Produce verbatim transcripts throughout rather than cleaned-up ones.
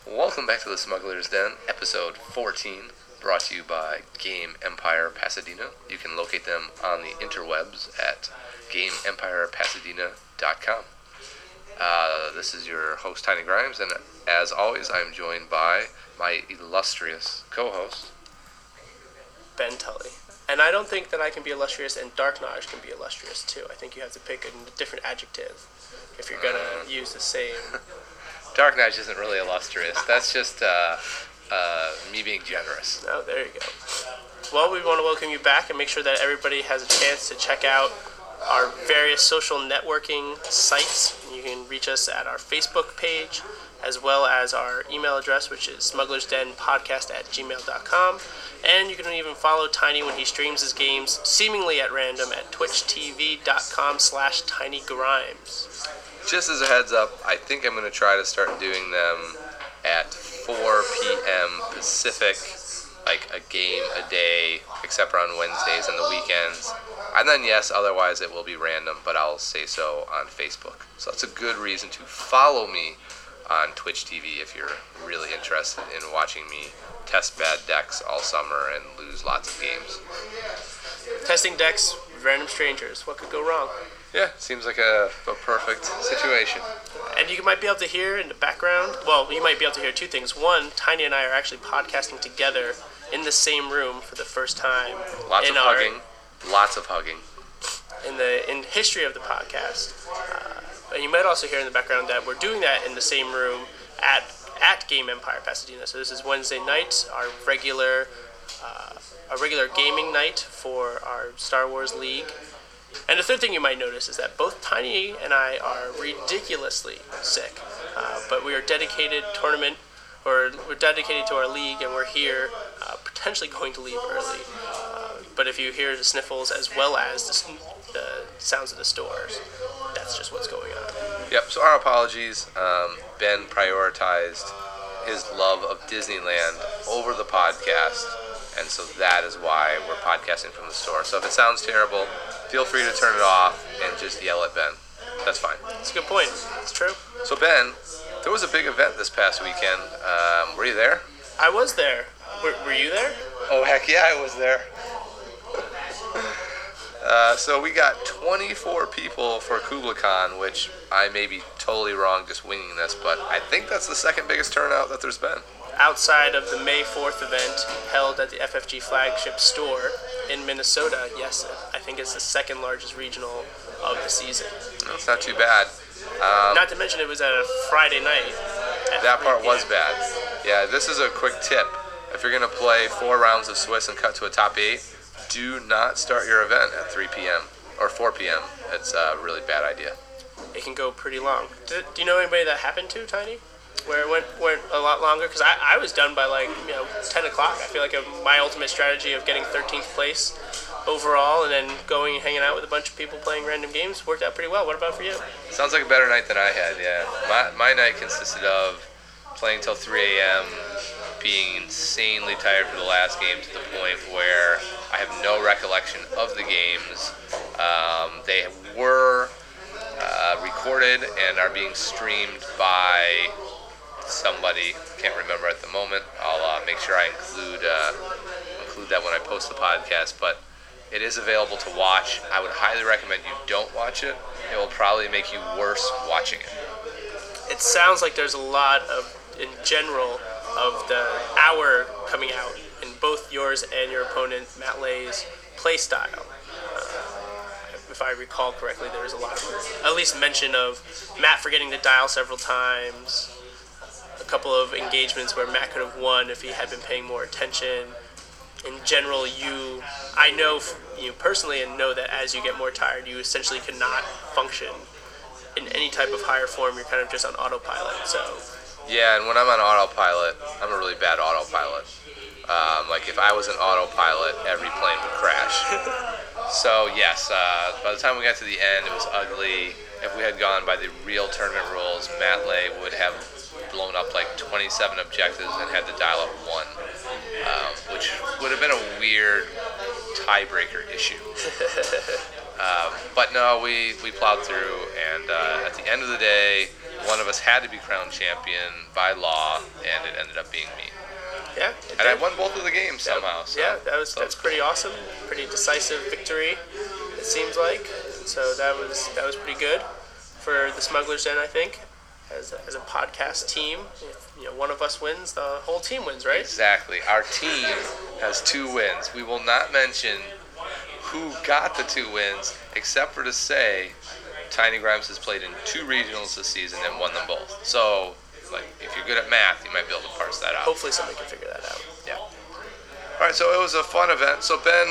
Welcome back to the Smuggler's Den, episode fourteen, brought to you by Game Empire Pasadena. You can locate them on the interwebs at game empire pasadena dot com. Uh, this is your host, Tiny Grimes, and as always, I'm joined by my illustrious co-host, Ben Tully. And I don't think that I can be illustrious and Dark Notch can be illustrious too. I think you have to pick a different adjective if you're going to uh, use the same... Dark Knight isn't really illustrious. That's just uh, uh, me being generous. Oh, there you go. Well, we want to welcome you back and make sure that everybody has a chance to check out our various social networking sites. You can reach us at our Facebook page, as well as our email address, which is smugglersdenpodcast at gmail dot com. And you can even follow Tiny when he streams his games, seemingly at random, at twitch t v dot com slash tinygrimes. Just as a heads up, I think I'm going to try to start doing them at four p.m. Pacific, like a game a day, except for on Wednesdays and the weekends. And then, yes, otherwise it will be random, but I'll say so on Facebook. So that's a good reason to follow me on Twitch T V if you're really interested in watching me test bad decks all summer and lose lots of games. Testing decks with random strangers. What could go wrong? Yeah, seems like a, a perfect situation. And you might be able to hear in the background, well, you might be able to hear two things. One, Tiny and I are actually podcasting together in the same room for the first time. Lots of our, hugging. Lots of hugging. In the in history of the podcast. Uh, and you might also hear in the background that we're doing that in the same room at at Game Empire Pasadena. So this is Wednesday night, our regular uh, our regular gaming night for our Star Wars League. And the third thing you might notice is that both Tiny and I are ridiculously sick, uh, but we are dedicated tournament, or we're dedicated to our league, and we're here, uh, potentially going to leave early. Uh, but if you hear the sniffles as well as the, the sounds of the stores, that's just what's going on. Yep. So our apologies. Um, Ben prioritized his love of Disneyland over the podcast, and so that is why we're podcasting from the store. So if it sounds terrible, feel free to turn it off and just yell at Ben. That's fine. That's a good point. It's true. So Ben, there was a big event this past weekend. Um, were you there? I was there. Were, were you there? Oh, heck yeah, I was there. uh, so we got twenty-four people for Kubla Khan, which I may be totally wrong just winging this, but I think that's the second biggest turnout that there's been. Outside of the May fourth event held at the F F G flagship store in Minnesota, yes, I think it's the second largest regional of the season. That's not too bad. Um, not to mention it was at a Friday night. That part was bad. Yeah, this is a quick tip. If you're going to play four rounds of Swiss and cut to a top eight, do not start your event at three p.m. or four p.m. It's a really bad idea. It can go pretty long. Do, do you know anybody that happened to, Tiny? Where it went, went a lot longer? Because I, I was done by like, you know, ten o'clock. I feel like a, my ultimate strategy of getting thirteenth place overall and then going and hanging out with a bunch of people playing random games worked out pretty well. What about for you? Sounds like a better night than I had, yeah. My, my night consisted of playing till three a.m., being insanely tired for the last game to the point where I have no recollection of the games. Um, they were uh, recorded and are being streamed by somebody, can't remember at the moment. I'll uh, make sure I include uh, include that when I post the podcast, but it is available to watch. I would highly recommend you don't watch it. It will probably make you worse watching it. It sounds like there's a lot of, in general, of the hour coming out in both yours and your opponent, Matt Lay's play style. Uh, if I recall correctly, there was a lot of, at least mention of Matt forgetting to dial several times, a couple of engagements where Matt could have won if he had been paying more attention. In general, you, I know you personally and know that as you get more tired, you essentially cannot function in any type of higher form. You're kind of just on autopilot. So yeah, and when I'm on autopilot, I'm a really bad autopilot. Um, like if I was an autopilot, every plane would crash. So yes, uh, by the time we got to the end, it was ugly. If we had gone by the real tournament rules, Matt Lay would have blown up like twenty-seven objectives and had to dial up one, um, which would have been a weird tiebreaker issue. um, but no, we, we plowed through, and uh, at the end of the day, one of us had to be crowned champion by law, and it ended up being me. Yeah. And I won both of the games somehow. So. Yeah, that was that's pretty awesome. Pretty decisive victory, it seems like. So that was that was pretty good for the Smugglers Den, I think. As a, as a podcast team, if you know one of us wins, the whole team wins, right? Exactly. Our team has two wins. We will not mention who got the two wins, except for to say Tiny Grimes has played in two regionals this season and won them both. So, like, if you're good at math, you might be able to parse that out. Hopefully somebody can figure that out. Yeah. All right, so it was a fun event. So, Ben,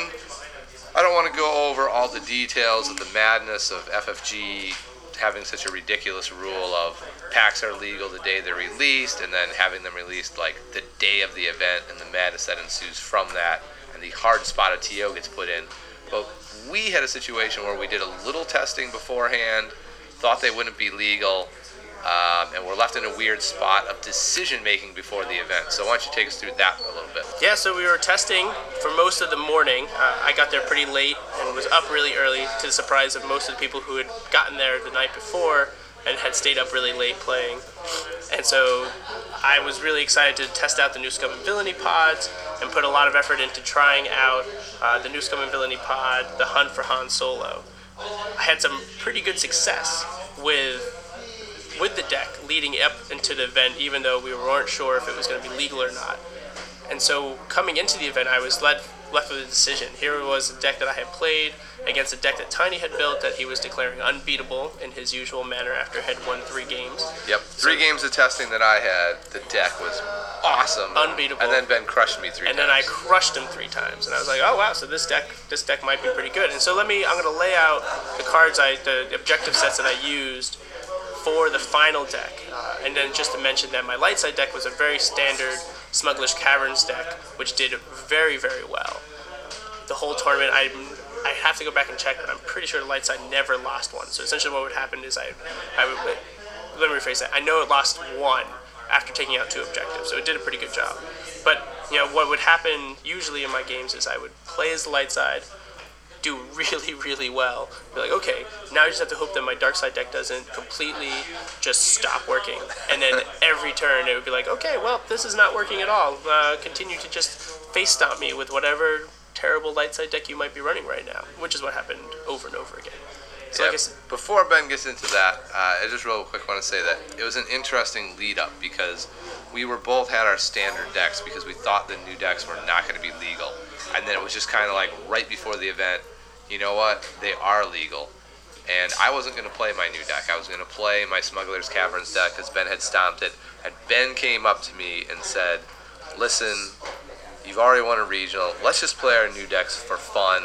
I don't want to go over all the details of the madness of F F G having such a ridiculous rule of packs are legal the day they're released, and then having them released like the day of the event, and the madness that ensues from that, and the hard spot of T O gets put in. But we had a situation where we did a little testing beforehand, thought they wouldn't be legal, um, and we're left in a weird spot of decision making before the event. So why don't you take us through that a little bit? Yeah, so we were testing for most of the morning. Uh, I got there pretty late and was up really early, to the surprise of most of the people who had gotten there the night before and had stayed up really late playing. And so I was really excited to test out the New Scum and Villainy pods and put a lot of effort into trying out uh, the New Scum and Villainy pod, the Hunt for Han Solo. I had some pretty good success with with the deck leading up into the event, even though we weren't sure if it was going to be legal or not. And so coming into the event, I was led, left with a decision. Here was a deck that I had played against a deck that Tiny had built that he was declaring unbeatable in his usual manner after had won three games. Yep, three so, games of testing that I had, the deck was awesome. Unbeatable. And then Ben crushed me three and times. And then I crushed him three times. And I was like, oh wow, so this deck this deck might be pretty good. And so let me, I'm going to lay out the cards, I the objective sets that I used for the final deck. Uh, and then just to mention that my light side deck was a very standard Smuggler's Caverns deck, which did very, very well. The whole tournament, I I have to go back and check, but I'm pretty sure the light side never lost one. So essentially what would happen is I, I would, let me rephrase that, I know it lost one after taking out two objectives, so it did a pretty good job. But, you know, what would happen usually in my games is I would play as the light side, do really, really well. Be like, okay, now I just have to hope that my dark side deck doesn't completely just stop working. And then every turn it would be like, okay, well, this is not working at all. Uh, continue to just face stomp me with whatever terrible light side deck you might be running right now, which is what happened over and over again. So yeah, I guess before Ben gets into that, uh, I just real quick want to say that it was an interesting lead up because we were both had our standard decks because we thought the new decks were not going to be legal. And then it was just kind of like right before the event, you know what, they are legal. And I wasn't going to play my new deck. I was going to play my Smuggler's Caverns deck because Ben had stomped it. And Ben came up to me and said, listen, you've already won a regional. Let's just play our new decks for fun.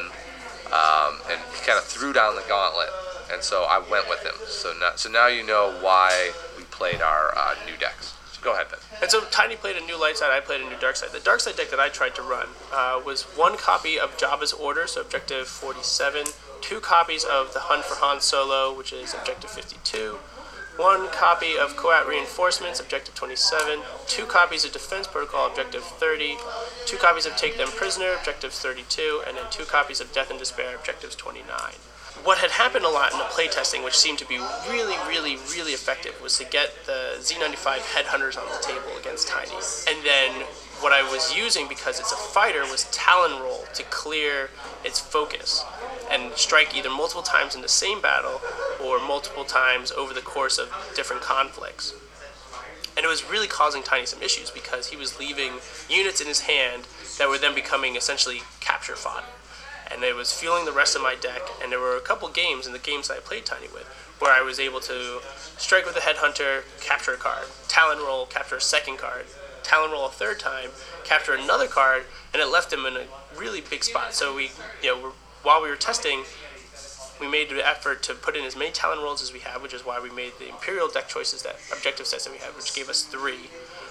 Um, and he kind of threw down the gauntlet. And so I went with him. So now, so now you know why we played our uh, new decks. Go ahead, Ben. And so Tiny played a new light side, I played a new dark side. The dark side deck that I tried to run uh, was one copy of Jabba's Order, so objective forty-seven, two copies of the Hunt for Han Solo, which is objective fifty-two, one copy of Coat Reinforcements, objective twenty-seven, two copies of Defense Protocol, objective thirty, two copies of Take Them Prisoner, objective thirty-two, and then two copies of Death and Despair, objectives twenty-nine. What had happened a lot in the playtesting, which seemed to be really, really, really effective, was to get the Z ninety-five Headhunters on the table against Tiny. And then what I was using, because it's a fighter, was Talon Roll to clear its focus and strike either multiple times in the same battle or multiple times over the course of different conflicts. And it was really causing Tiny some issues because he was leaving units in his hand that were then becoming essentially capture fodder. And it was fueling the rest of my deck, and there were a couple games in the games that I played Tiny with where I was able to strike with a Headhunter, capture a card, Talon Roll, capture a second card, Talon Roll a third time, capture another card, and it left him in a really big spot. So we, you know, while we were testing, we made the effort to put in as many Talon Rolls as we had, which is why we made the Imperial deck choices, that objective sets that we had, which gave us three.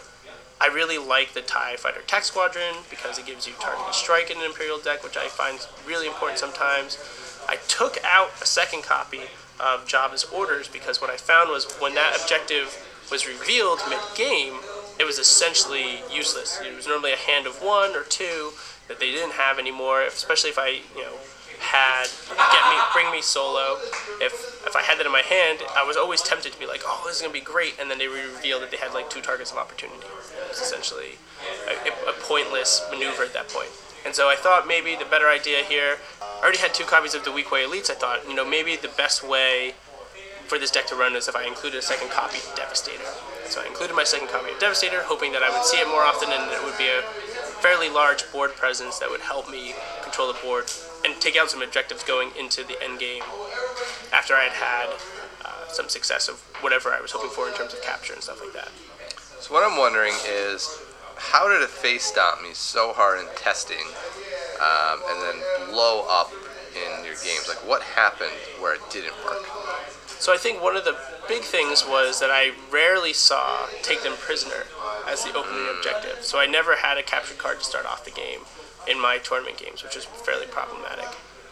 I really like the TIE Fighter Tech Squadron because it gives you targeted strike in an Imperial deck, which I find really important sometimes. I took out a second copy of Jabba's Orders because what I found was when that objective was revealed mid-game, it was essentially useless. It was normally a hand of one or two that they didn't have anymore, especially if I, you know, had get me bring me solo. If if I had that in my hand, I was always tempted to be like, oh, this is gonna be great, and then they revealed that they had like two targets of opportunity. It was essentially a, a pointless maneuver at that point. And so I thought maybe the better idea here. I already had two copies of the Weequay Elites. I thought, you know, maybe the best way for this deck to run is if I included a second copy of Devastator. So I included my second copy of Devastator, hoping that I would see it more often and that it would be a fairly large board presence that would help me control the board and take out some objectives going into the end game after I had had uh, some success of whatever I was hoping for in terms of capture and stuff like that. So what I'm wondering is, how did it face stomp me so hard in testing um, and then blow up in your games? Like, what happened where it didn't work? So I think one of the big things was that I rarely saw Take Them Prisoner as the opening mm. objective. So I never had a captured card to start off the game in my tournament games, which is fairly problematic.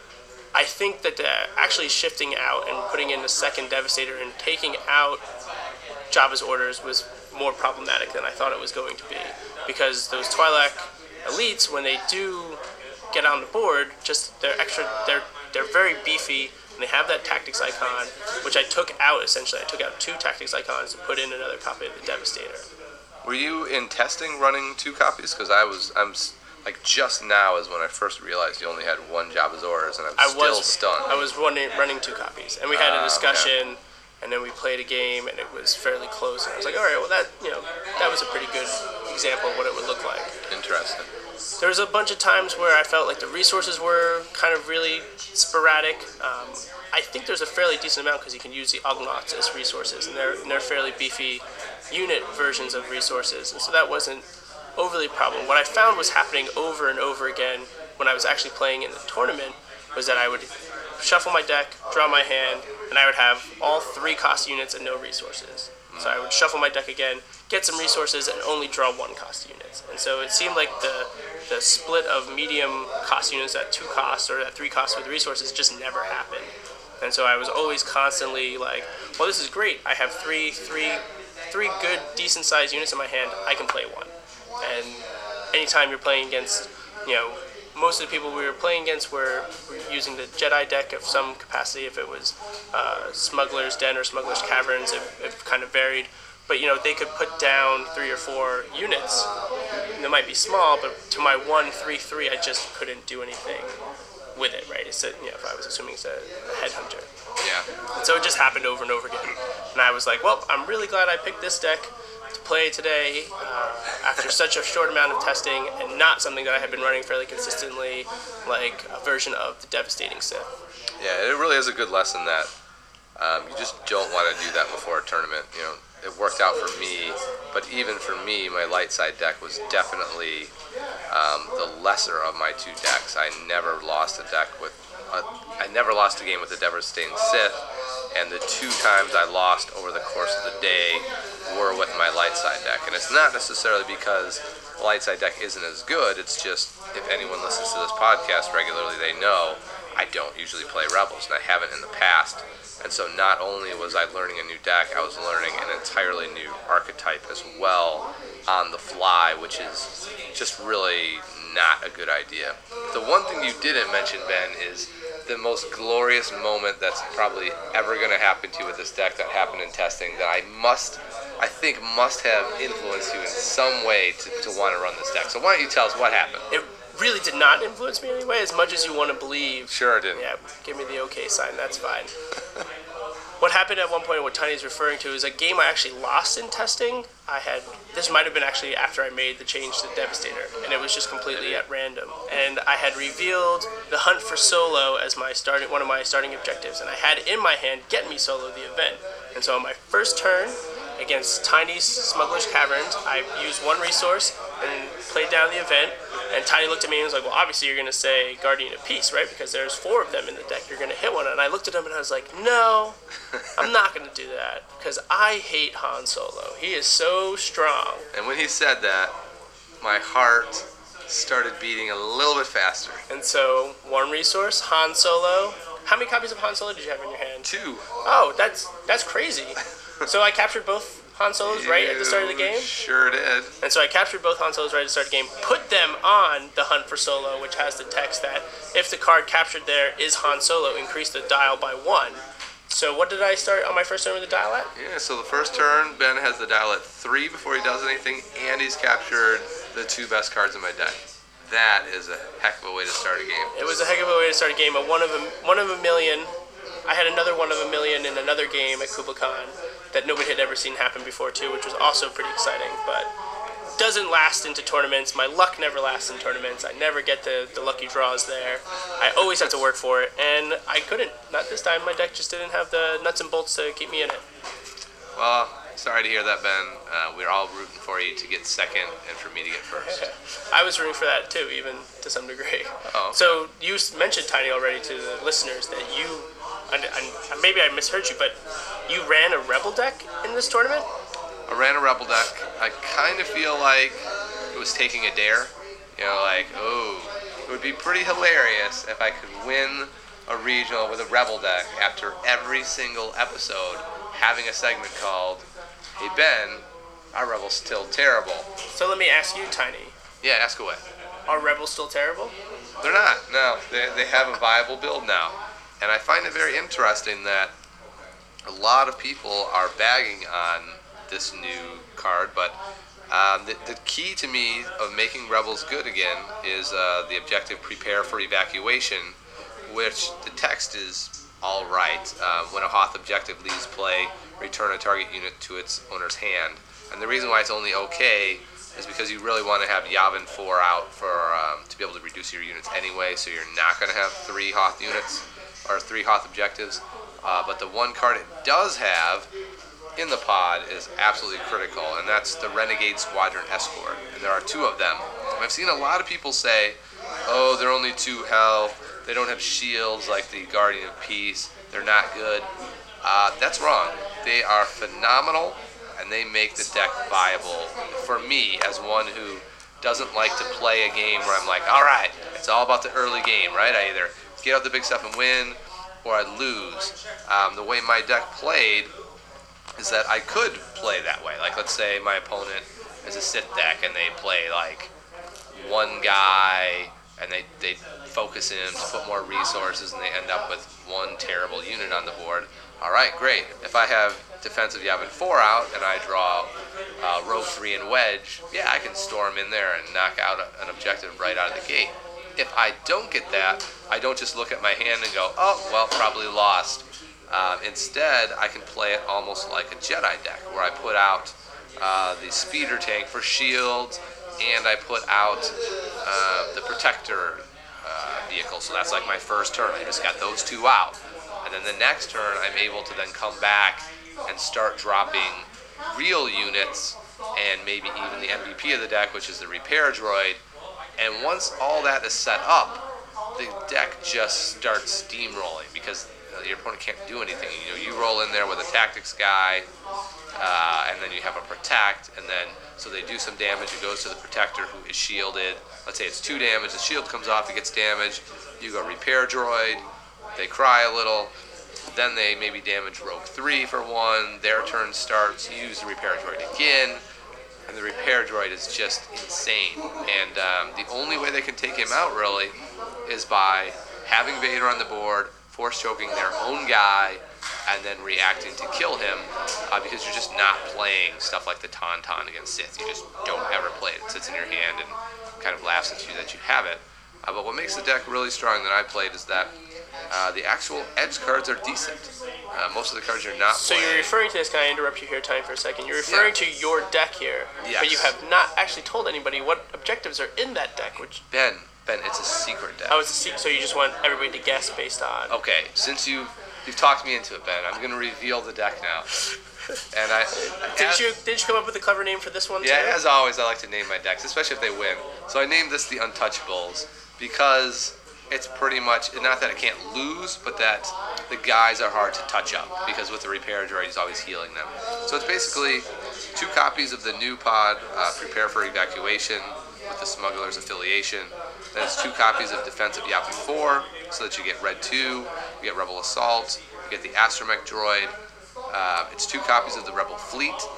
I think that uh, actually shifting out and putting in a second Devastator and taking out Jabba's orders was more problematic than I thought it was going to be, because those Twi'lek elites, when they do get on the board, just they're extra, they're they're very beefy. And they have that tactics icon, which I took out essentially. I took out two tactics icons and put in another copy of the Devastator. Were you in testing running two copies? Because I was, I'm like just now is when I first realized you only had one Jabba's orders, and I'm I still was, stunned. I was running, running two copies, and we had a Uh, discussion, okay. and then we played a game, and it was fairly close. And I was like, all right, well that you know that was a pretty good example of what it would look like. Interesting. There was a bunch of times where I felt like the resources were kind of really sporadic. Um, I think there's a fairly decent amount because you can use the Ugnaughts as resources, and they're, and they're fairly beefy unit versions of resources, and so that wasn't overly a problem. What I found was happening over and over again when I was actually playing in the tournament was that I would shuffle my deck, draw my hand, and I would have all three cost units and no resources. So I would shuffle my deck again, get some resources, and only draw one cost units. And so it seemed like the the split of medium cost units at two costs or at three costs with resources just never happened. And so I was always constantly like, well, this is great. I have three, three, three good, decent-sized units in my hand. I can play one. And anytime you're playing against, you know, most of the people we were playing against were, were using the Jedi deck of some capacity. If it was uh, Smuggler's Den or Smuggler's Caverns, it, it kind of varied. But, you know, they could put down three or four units. They might be small, but to my one three three, I just couldn't do anything with it, right? It's a, you know, if I was assuming it's a, a headhunter. Yeah. And so it just happened over and over again. And I was like, well, I'm really glad I picked this deck to play today uh, after such a short amount of testing, and not something that I had been running fairly consistently, like a version of the Devastating Sith. Yeah, it really is a good lesson that um, you just don't want to do that before a tournament. You know, it worked out for me, but even for me, my light side deck was definitely um, the lesser of my two decks. I never lost a deck with, a, I never lost a game with a Devastating Sith, and the two times I lost over the course of the day were with my light side deck. And it's not necessarily because the light side deck isn't as good, it's just, if anyone listens to this podcast regularly, they know I don't usually play Rebels, and I haven't in the past. And so not only was I learning a new deck, I was learning an entirely new archetype as well on the fly, which is just really not a good idea. The one thing you didn't mention, Ben, is the most glorious moment that's probably ever going to happen to you with this deck that happened in testing that I must, I think must have influenced you in some way to, to want to run this deck. So why don't you tell us what happened? It really did not influence me in any way, as much as you want to believe. Sure it didn't. Yeah, give me the okay sign, that's fine. What happened at one point, what Tiny's referring to, is a game I actually lost in testing. I had, this might have been actually after I made the change to Devastator, and it was just completely at random. And I had revealed the hunt for solo as my starting, one of my starting objectives, and I had in my hand get me solo the event. And so on my first turn against Tiny's Smuggler's Caverns, I used one resource and played down the event. And Tiny looked at me and was like, well, obviously you're going to say Guardian of Peace, right? Because there's four of them in the deck. You're going to hit one. And I looked at him and I was like, no, I'm not going to do that. Because I hate Han Solo. He is so strong. And when he said that, my heart started beating a little bit faster. And so, one resource, Han Solo. How many copies of Han Solo did you have in your hand? Two. Oh, that's that's crazy. So I captured both Han Solos right at the start of the game. Sure did. And so I captured both Han Solos right at the start of the game, put them on the Hunt for Solo, which has the text that if the card captured there is Han Solo, increase the dial by one. So what did I start on my first turn with the dial at? Yeah, so the first turn, Ben has the dial at three before he does anything, and he's captured the two best cards in my deck. That is a heck of a way to start a game. It was a heck of a way to start a game. A one of a, one of a million. I had another one of a million in another game at Kublai Khan that nobody had ever seen happen before too, which was also pretty exciting, but doesn't last into tournaments. My luck never lasts in tournaments. I never get the, the lucky draws there. I always have to work for it, and I couldn't. Not this time. My deck just didn't have the nuts and bolts to keep me in it. Well, sorry to hear that, Ben. Uh, we're all rooting for you to get second and for me to get first. I was rooting for that too, even to some degree. Oh, okay. So you mentioned, Tiny, already to the listeners that you, and, and maybe I misheard you, but you ran a Rebel deck in this tournament? I ran a Rebel deck. I kind of feel like it was taking a dare. You know, like, oh, it would be pretty hilarious if I could win a regional with a Rebel deck after every single episode having a segment called, hey, Ben, our Rebel's still terrible. So let me ask you, Tiny. Yeah, ask away. Are Rebels still terrible? They're not. No, they, they have a viable build now. And I find it very interesting that a lot of people are bagging on this new card, but um, the, the key to me of making Rebels good again is uh, the objective prepare for evacuation, which the text is all right. Uh, when a Hoth objective leaves play, return a target unit to its owner's hand. And the reason why it's only okay is because you really want to have Yavin four out for um, to be able to reduce your units anyway, so you're not going to have three Hoth units or three Hoth objectives. Uh, but the one card it does have in the pod is absolutely critical, and that's the Renegade Squadron Escort. And there are two of them. And I've seen a lot of people say, oh, they're only two health, they don't have shields like the Guardian of Peace, they're not good. Uh, that's wrong. They are phenomenal, and they make the deck viable. For me, as one who doesn't like to play a game where I'm like, all right, it's all about the early game, right? I either get out the big stuff and win, or I lose. Um, the way my deck played is that I could play that way. Like, let's say my opponent is a Sith deck and they play like one guy and they, they focus him to put more resources and they end up with one terrible unit on the board. All right, great. If I have defensive Yavin four out and I draw uh, row three and wedge, yeah, I can storm in there and knock out a, an objective right out of the gate. If I don't get that, I don't just look at my hand and go, oh, well, probably lost. Um, instead, I can play it almost like a Jedi deck, where I put out uh, the speeder tank for shields, and I put out uh, the protector uh, vehicle. So that's like my first turn. I just got those two out. And then the next turn, I'm able to then come back and start dropping real units, and maybe even the M V P of the deck, which is the repair droid. And once all that is set up, the deck just starts steamrolling, because your opponent can't do anything. You know, you roll in there with a tactics guy, uh, and then you have a protect, and then so they do some damage. It goes to the protector who is shielded. Let's say it's two damage. The shield comes off. It gets damaged. You go repair droid. They cry a little. Then they maybe damage rogue three for one. Their turn starts. You use the repair droid again, and the repair droid is just insane. And um, the only way they can take him out really is by having Vader on the board, force choking their own guy, and then reacting to kill him, uh, because you're just not playing stuff like the Tauntaun against Sith. You just don't ever play it. It sits in your hand and kind of laughs at you that you have it. Uh, but what makes the deck really strong that I played is that uh, the actual edge cards are decent. Uh, most of the cards you're not So playing. you're referring to this, can I interrupt you here, Time, for a second? You're referring Yeah. to your deck here, Yes. but you have not actually told anybody what objectives are in that deck, which... Ben, Ben, it's a secret deck. Oh, it's a secret, so you just want everybody to guess based on... Okay, since you you've talked me into it, Ben, I'm going to reveal the deck now. And I Didn't as, you, didn't you come up with a clever name for this one, yeah, too? as always, I like to name my decks, especially if they win. So I named this the Untouchables because it's pretty much, not that it can't lose, but that the guys are hard to touch up, because with the repair droid, he's always healing them. So it's basically two copies of the new pod, uh, Prepare for Evacuation, with the Smuggler's affiliation. Then it's two copies of Defensive Yavin four, so that you get Red two, you get Rebel Assault, you get the Astromech droid. Uh, it's two copies of the Rebel Fleet,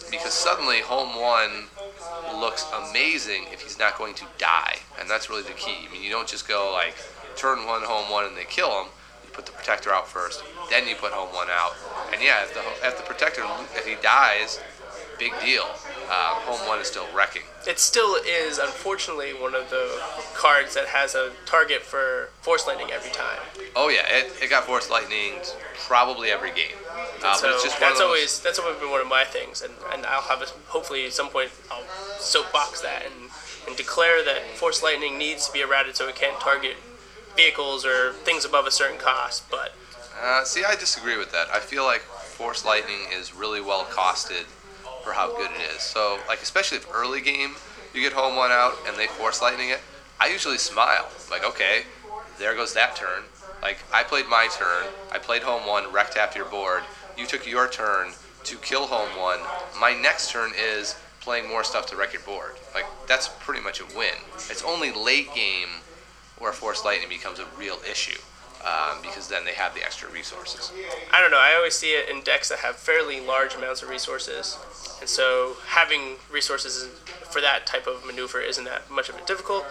because suddenly home one looks amazing if he's not going to die, and that's really the key. I mean, you don't just go like turn one, home one, and they kill him. You put the protector out first, then you put home one out, and yeah, if the if the protector if he dies, big deal. Uh, home one is still wrecking. It still is, unfortunately, one of the cards that has a target for Force Lightning every time. Oh yeah, it, it got Force Lightning probably every game. Uh, so but it's just one that's of those, always that's always been one of my things, and, and I'll have a, hopefully at some point I'll soapbox that and, and declare that Force Lightning needs to be errated so it can't target vehicles or things above a certain cost. But uh, see, I disagree with that. I feel like Force Lightning is really well costed for how good it is. So, like, especially if early game you get home one out and they Force Lightning it, I usually smile. Like, okay, there goes that turn. Like, I played my turn, I played home one, wrecked half your board. You took your turn to kill home one. My next turn is playing more stuff to wreck your board. Like, that's pretty much a win. It's only late game where Force Lightning becomes a real issue. Um, because then they have the extra resources. I don't know, I always see it in decks that have fairly large amounts of resources, and so having resources for that type of maneuver isn't that much of a difficult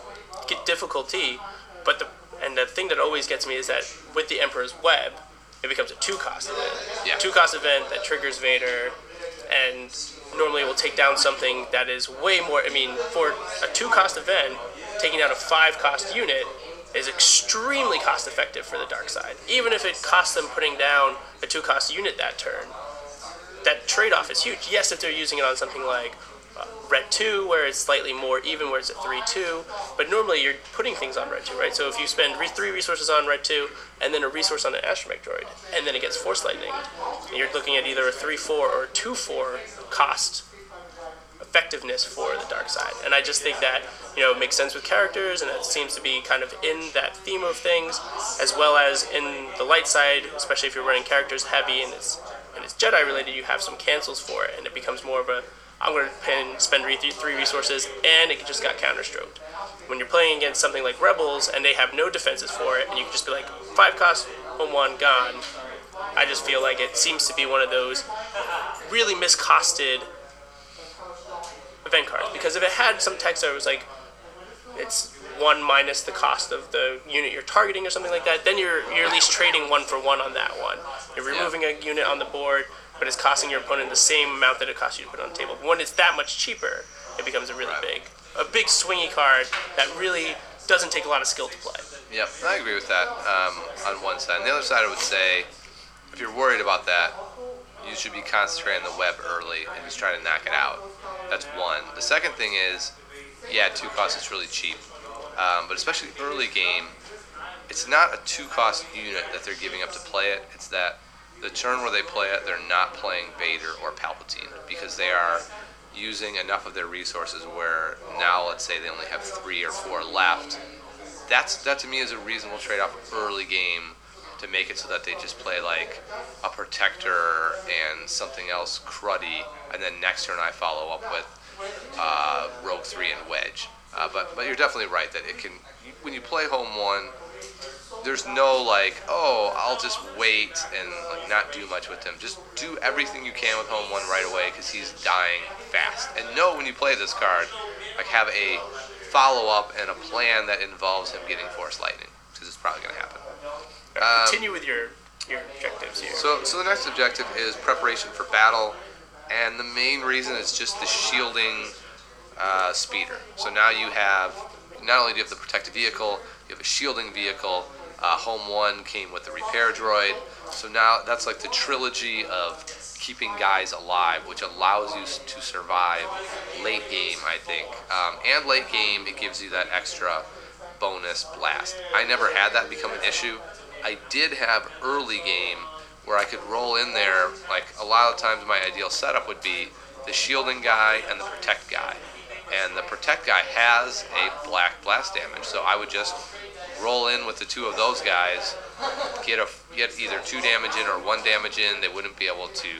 difficulty. But the and the thing that always gets me is that with the Emperor's Web, it becomes a two-cost event. Yeah. Two-cost event that triggers Vader, and normally it will take down something that is way more. I mean, for a two-cost event, taking down a five-cost unit is extremely cost-effective for the dark side. Even if it costs them putting down a two-cost unit that turn, that trade-off is huge. Yes, if they're using it on something like uh, Red two, where it's slightly more even, where it's at three two, but normally you're putting things on Red two, right? So if you spend re- three resources on Red two, and then a resource on an Astromech droid, and then it gets Force Lightning, and you're looking at either a three four or a two four cost effectiveness for the dark side. And I just think that, you know, it makes sense with characters, and it seems to be kind of in that theme of things, as well as in the light side, especially if you're running characters heavy and it's and it's Jedi related, you have some cancels for it, and it becomes more of a, I'm going to spend three resources, and it just got counterstroked. When you're playing against something like Rebels, and they have no defenses for it, and you can just be like, five cost, home one, gone, I just feel like it seems to be one of those really miscosted event cards. Because if it had some text that was like, it's one minus the cost of the unit you're targeting or something like that, then you're you're at least trading one for one on that one. You're removing a unit on the board, but it's costing your opponent the same amount that it costs you to put on the table. When it's that much cheaper, it becomes a really big, a big swingy card that really doesn't take a lot of skill to play. Yep, I agree with that um, on one side. On the other side, I would say, if you're worried about that, you should be concentrating on the web early and just try to knock it out. That's one. The second thing is, yeah, two cost is really cheap. Um, but especially early game, it's not a two-cost unit that they're giving up to play it. It's that the turn where they play it, they're not playing Vader or Palpatine because they are using enough of their resources where now, let's say, they only have three or four left. That's that to me is a reasonable trade-off early game to make it so that they just play like a Protector and something else cruddy, and then next turn I follow up with uh, Rogue three and Wedge. Uh, but but you're definitely right that it can, when you play home one, there's no like, oh, I'll just wait and like not do much with him. Just do everything you can with home one right away because he's dying fast. And know when you play this card, like have a follow-up and a plan that involves him getting Force Lightning because it's probably going to happen. Um, Continue with your your objectives here. So so the next objective is preparation for battle, and the main reason is just the shielding uh, speeder. So now you have, not only do you have the protected vehicle, you have a shielding vehicle. Uh, home one came with the repair droid. So now that's like the trilogy of keeping guys alive, which allows you to survive late game, I think. Um, and late game, it gives you that extra bonus blast. I never had that become an issue. I did have early game where I could roll in there, like a lot of times my ideal setup would be the shielding guy and the protect guy. And the protect guy has a black blast damage, so I would just roll in with the two of those guys, get a get either two damage in or one damage in. They wouldn't be able to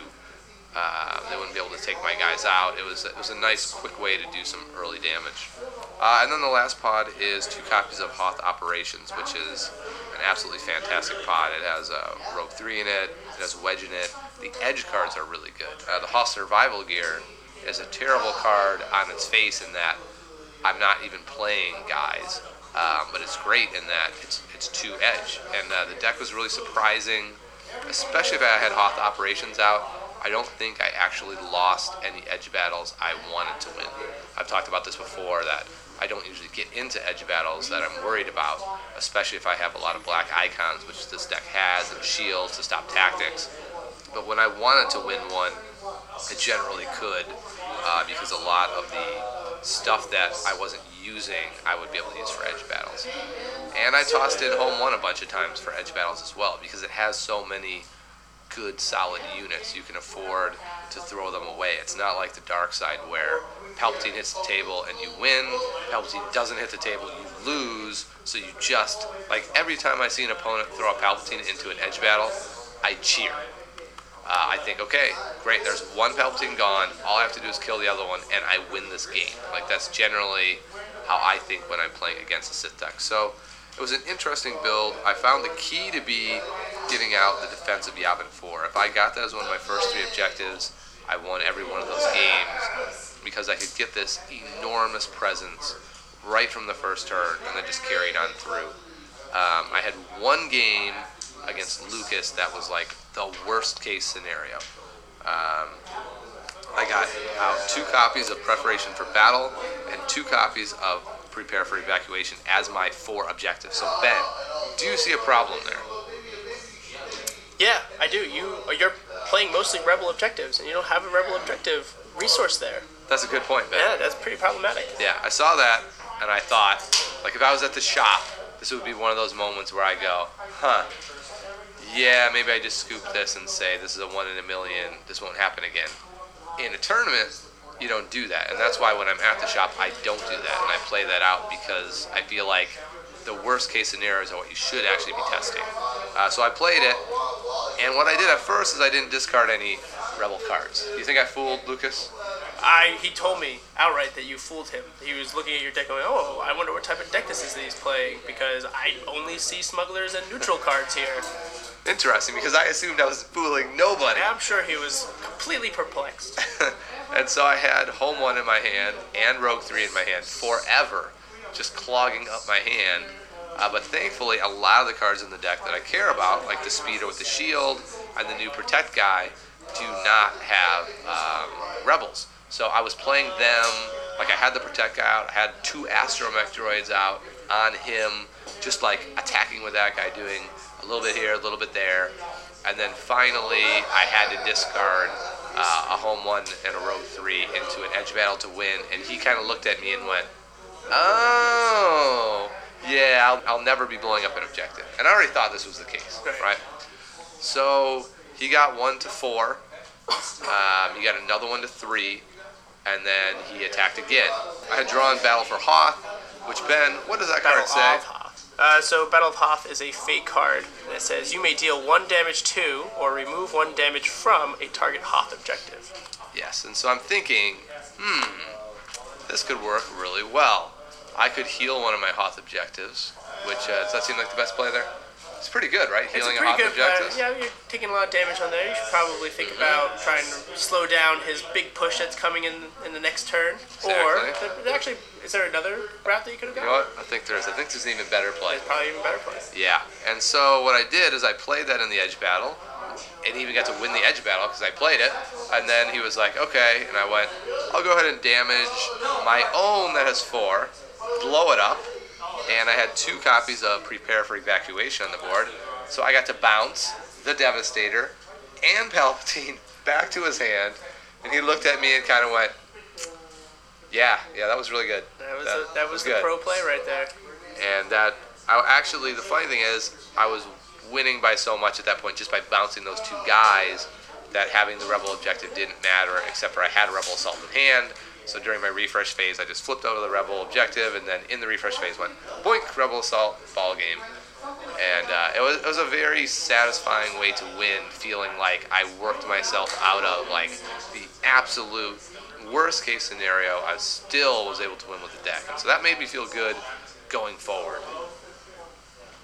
uh, they wouldn't be able to take my guys out. It was it was a nice quick way to do some early damage. Uh, and then the last pod is two copies of Hoth Operations, which is an absolutely fantastic pod. It has uh, Rogue three in it. It has Wedge in it. The edge cards are really good. Uh, the Hoth Survival Gear is a terrible card on its face in that I'm not even playing guys, um, but it's great in that it's it's two edge. And uh, the deck was really surprising, especially if I had Hoth Operations out. I don't think I actually lost any edge battles I wanted to win. I've talked about this before, that I don't usually get into edge battles that I'm worried about, especially if I have a lot of black icons, which this deck has, and shields to stop tactics. But when I wanted to win one, I generally could, uh, because a lot of the stuff that I wasn't using, I would be able to use for edge battles. And I tossed in Home One a bunch of times for edge battles as well, because it has so many good, solid units. You can afford to throw them away. It's not like the dark side where Palpatine hits the table and you win, Palpatine doesn't hit the table, you lose, so you just, like every time I see an opponent throw a Palpatine into an edge battle, I cheer. Uh, I think, okay, great, there's one Palpatine gone, all I have to do is kill the other one, and I win this game. Like, that's generally how I think when I'm playing against a Sith deck. So, it was an interesting build. I found the key to be getting out the defensive Yavin four. If I got that as one of my first three objectives, I won every one of those games because I could get this enormous presence right from the first turn and then just carried on through. Um, I had one game against Lucas that was like the worst case scenario. Um, I got out two copies of Preparation for Battle and two copies of Prepare for Evacuation as my four objectives. So Ben, do you see a problem there? Yeah, I do. You you're playing mostly Rebel objectives, and you don't have a Rebel objective resource there. That's a good point, Ben. Yeah, that's pretty problematic. Yeah, I saw that, and I thought, like, if I was at the shop, this would be one of those moments where I go, huh, yeah, maybe I just scoop this and say this is a one in a million, this won't happen again. In a tournament, you don't do that, and that's why when I'm at the shop, I don't do that, and I play that out because I feel like the worst case scenarios are what you should actually be testing. Uh, so I played it, and what I did at first is I didn't discard any Rebel cards. Do you think I fooled Lucas? I he told me outright that you fooled him. He was looking at your deck going, oh, I wonder what type of deck this is that he's playing, because I only see smugglers and neutral cards here. Interesting, because I assumed I was fooling nobody. I'm sure he was completely perplexed. And so I had Home One in my hand and Rogue Three in my hand forever, just clogging up my hand. Uh, but thankfully, a lot of the cards in the deck that I care about, like the Speeder with the shield and the new Protect guy, do not have um, Rebels. So I was playing them, like I had the Protect guy out, I had two Astromech droids out on him, just like attacking with that guy, doing a little bit here, a little bit there. And then finally, I had to discard uh, a Home One and a Rogue Three into an edge battle to win. And he kind of looked at me and went, oh, yeah, I'll, I'll never be blowing up an objective. And I already thought this was the case, right? So he got one to four. Um, he got another one to three. And then he attacked again. I had drawn Battle for Hoth, which, Ben, what does that Battle card say? of Hoth. Uh, so Battle of Hoth is a fake card that says you may deal one damage to or remove one damage from a target Hoth objective. Yes, and so I'm thinking, hmm, this could work really well. I could heal one of my Hoth objectives, which, uh, does that seem like the best play there? It's pretty good, right? Healing it's a a Hoth pretty good objectives? play. Yeah, you're taking a lot of damage on there. You should probably think about trying to slow down his big push that's coming in in the next turn. Exactly. Or, there, actually, is there another route that you could have You gone? know what? I think there's, I think there's an even better play. There's probably even better play. Yeah, and so what I did is I played that in the edge battle, and even got to win the edge battle because I played it. And then he was like, okay, and I went, I'll go ahead and damage my own that has four, blow it up, and I had two copies of Prepare for Evacuation on the board. So I got to bounce the Devastator and Palpatine back to his hand, and he looked at me and kind of went, yeah, yeah, that was really good. That was, that, a, that was, was the good. pro play right there. And that, I actually, the funny thing is, I was winning by so much at that point just by bouncing those two guys that having the Rebel objective didn't matter, except for I had a Rebel Assault in hand. So during my refresh phase, I just flipped over the Rebel objective, and then in the refresh phase went, boink, Rebel Assault, ball game. And uh, it was it was a very satisfying way to win, feeling like I worked myself out of like the absolute worst case scenario. I still was able to win with the deck, and so that made me feel good going forward.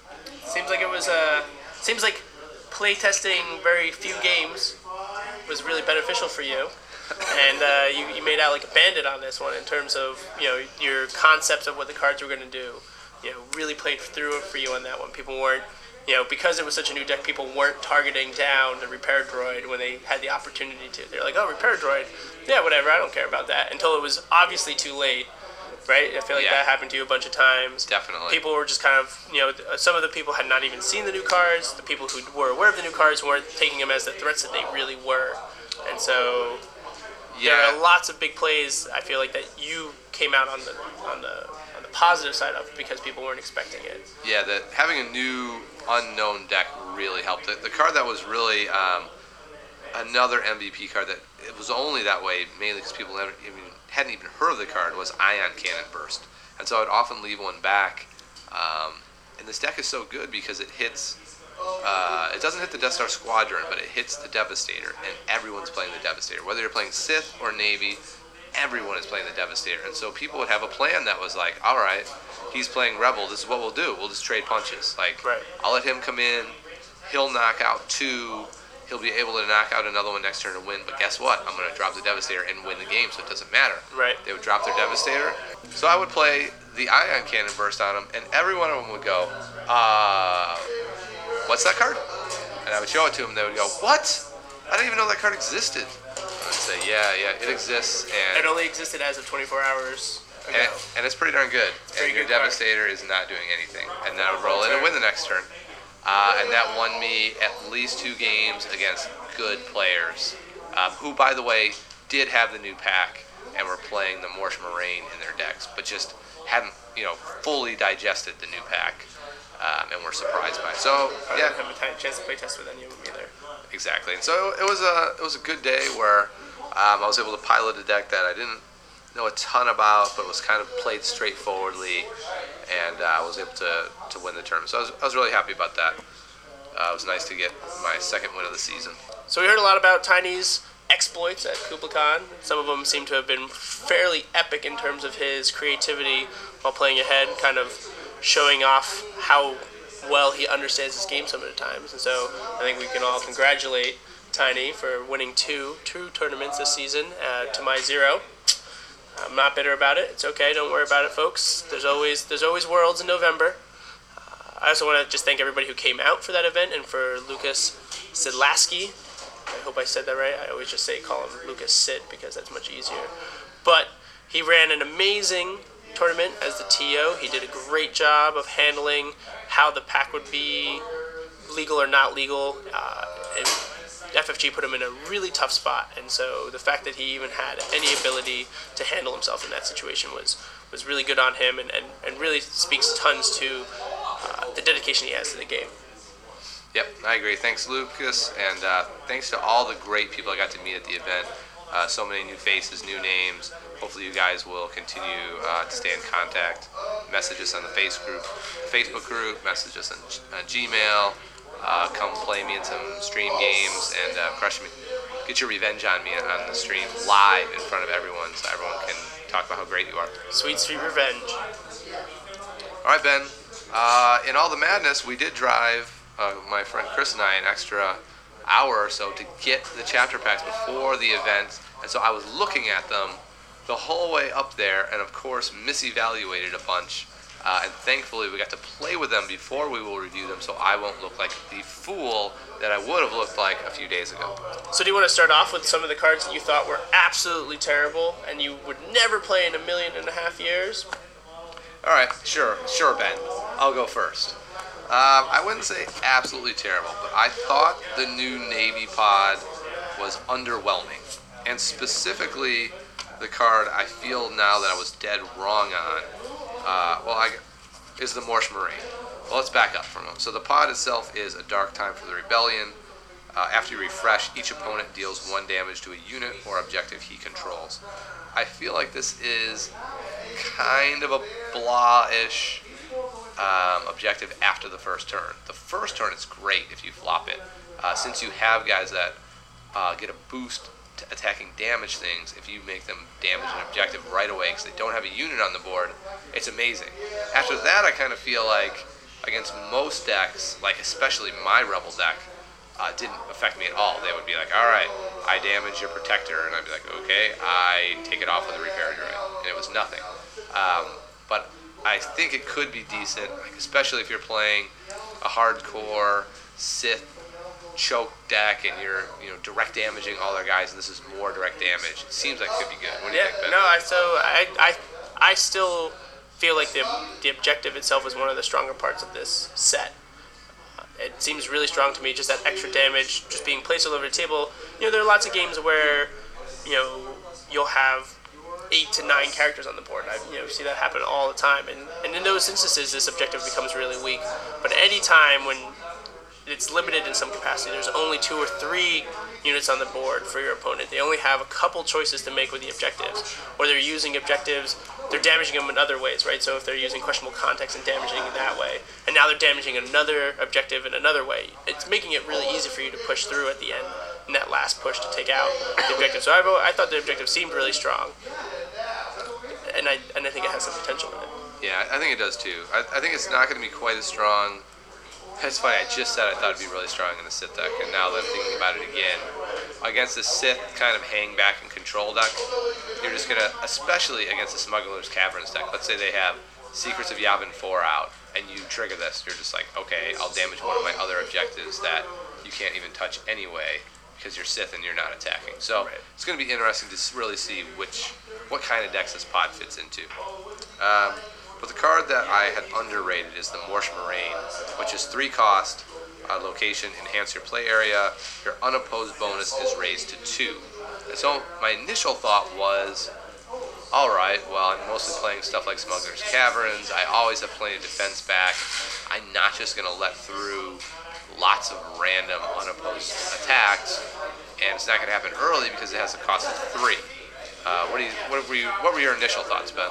Seems like it was uh, seems like playtesting very few games was really beneficial for you. And uh, you, you made out like a bandit on this one in terms of, you know, your concepts of what the cards were going to do. You know, really played through it for you on that one. People weren't, you know, because it was such a new deck, people weren't targeting down the Repair Droid when they had the opportunity to. They're like, oh, Repair Droid, yeah, whatever, I don't care about that. Until it was obviously too late, right? I feel like Yeah. that happened to you a bunch of times. Definitely. People were just kind of, you know, some of the people had not even seen the new cards. The people who were aware of the new cards weren't taking them as the threats that they really were. And so... Yeah. There are lots of big plays. I feel like that you came out on the on the on the positive side of it because people weren't expecting it. Yeah, that having a new unknown deck really helped. The, the card that was really um, another M V P card that it was only that way mainly because people never even hadn't even heard of the card was Ion Cannon Burst, and so I'd often leave one back. Um, and this deck is so good because it hits. Uh, it doesn't hit the Death Star Squadron, but it hits the Devastator, and everyone's playing the Devastator. Whether you're playing Sith or Navy, everyone is playing the Devastator. And so people would have a plan that was like, all right, he's playing Rebel, this is what we'll do. We'll just trade punches. Like, right. I'll let him come in, he'll knock out two, he'll be able to knock out another one next turn and win, but guess what? I'm going to drop the Devastator and win the game, so it doesn't matter. Right. They would drop their Devastator. So I would play the Ion Cannon Burst on them, and every one of them would go, uh... what's that card? And I would show it to them, and they would go, what? I didn't even know that card existed. I would say, yeah, yeah, it exists, and... It only existed as of twenty-four hours ago. And, and it's pretty darn good. Pretty and your good card. Devastator is not doing anything. And then I would roll in and win the next turn. Uh, and that won me at least two games against good players, um, who, by the way, did have the new pack and were playing the Morsh Moraine in their decks, but just hadn't, you know, fully digested the new pack. Um, and we're surprised by it. So I yeah, didn't have a t- chance to play test with any of them either. exactly. And so it was a it was a good day where um, I was able to pilot a deck that I didn't know a ton about, but was kind of played straightforwardly, and uh, I was able to, to win the tournament. So I was, I was really happy about that. Uh, it was nice to get my second win of the season. So we heard a lot about Tiny's exploits at Kublai Khan. Some of them seem to have been fairly epic in terms of his creativity while playing ahead, kind of showing off how well he understands this game some of the times. And so I think we can all congratulate Tiny for winning two two tournaments this season uh, to my zero. I'm not bitter about it. It's okay. Don't worry about it, folks. There's always there's always Worlds in November. Uh, I also want to just thank everybody who came out for that event and for Lucas Sidlaski. I hope I said that right. I always just say call him Lucas Sid because that's much easier. But he ran an amazing tournament as the T O. He did a great job of handling how the pack would be legal or not legal. Uh, and F F G put him in a really tough spot, and so the fact that he even had any ability to handle himself in that situation was was really good on him, and, and, and really speaks tons to uh, the dedication he has to the game. Yep, I agree. Thanks, Lucas, and uh, thanks to all the great people I got to meet at the event. Uh, so many new faces, new names. Hopefully you guys will continue uh, to stay in contact. Message us on the face group, Facebook group, message us on, on Gmail. Uh, come play me in some stream games and uh, crush me. Get your revenge on me on the stream live in front of everyone so everyone can talk about how great you are. Sweet, sweet revenge. All right, Ben. Uh, in all the madness, we did drive, uh, my friend Chris and I, an extra hour or so to get the chapter packs before the event. And so I was looking at them the whole way up there and, of course, misevaluated a bunch. Uh, and thankfully, we got to play with them before we will review them, so I won't look like the fool that I would have looked like a few days ago. So do you want to start off with some of the cards that you thought were absolutely terrible and you would never play in a million and a half years? All right, sure, sure, Ben. I'll go first. Um, I wouldn't say absolutely terrible, but I thought the new Navy pod was underwhelming. And specifically, the card I feel now that I was dead wrong on, uh, well, I, is the Morsh Moraine. Well, let's back up for a moment. So the pod itself is a dark time for the Rebellion. Uh, after you refresh, each opponent deals one damage to a unit or objective he controls. I feel like this is kind of a blah-ish um, objective after the first turn. The first turn is great if you flop it, uh, since you have guys that uh, get a boost to attacking damage things. If you make them damage an objective right away because they don't have a unit on the board, it's amazing. After that, I kind of feel like against most decks, like especially my Rebel deck, uh, didn't affect me at all. They would be like, all right, I damage your protector, and I'd be like, okay, I take it off with a repair droid, and it was nothing. Um, but I think it could be decent, like especially if you're playing a hardcore Sith choke deck and you're you know direct damaging all their guys, and this is more direct damage. It seems like it could be good. What do yeah, you think, Ben? no, I so I, I I still feel like the the objective itself is one of the stronger parts of this set. It seems really strong to me, just that extra damage, just being placed all over the table. You know, there are lots of games where, you know, you'll have eight to nine characters on the board. I you know see that happen all the time, and and in those instances, this objective becomes really weak. But any time when it's limited in some capacity, there's only two or three units on the board for your opponent. They only have a couple choices to make with the objectives, or they're using objectives. They're damaging them in other ways, right? So if they're using questionable context and damaging in that way, and now they're damaging another objective in another way, it's making it really easy for you to push through at the end in that last push to take out the objective. So I, I thought the objective seemed really strong, and I and I think it has some potential in it. Yeah, I think it does too. I, I think it's not going to be quite as strong. It's funny, I just said I thought it'd be really strong in the Sith deck, and now that I'm thinking about it again, against the Sith kind of hang back and control deck, you're just going to, especially against the Smuggler's Caverns deck, let's say they have Secrets of Yavin four out, and you trigger this, you're just like, okay, I'll damage one of my other objectives that you can't even touch anyway, because you're Sith and you're not attacking. So right. It's going to be interesting to really see which, what kind of decks this pod fits into. Um, But the card that I had underrated is the Morsh Moraine, which is three cost, uh, location, enhance your play area. Your unopposed bonus is raised to two. And so my initial thought was, all right, well, I'm mostly playing stuff like Smuggler's Caverns. I always have plenty of defense back. I'm not just going to let through lots of random unopposed attacks, and it's not going to happen early because it has a cost of three. Uh, what, do you, what, were you, what were your initial thoughts, Ben?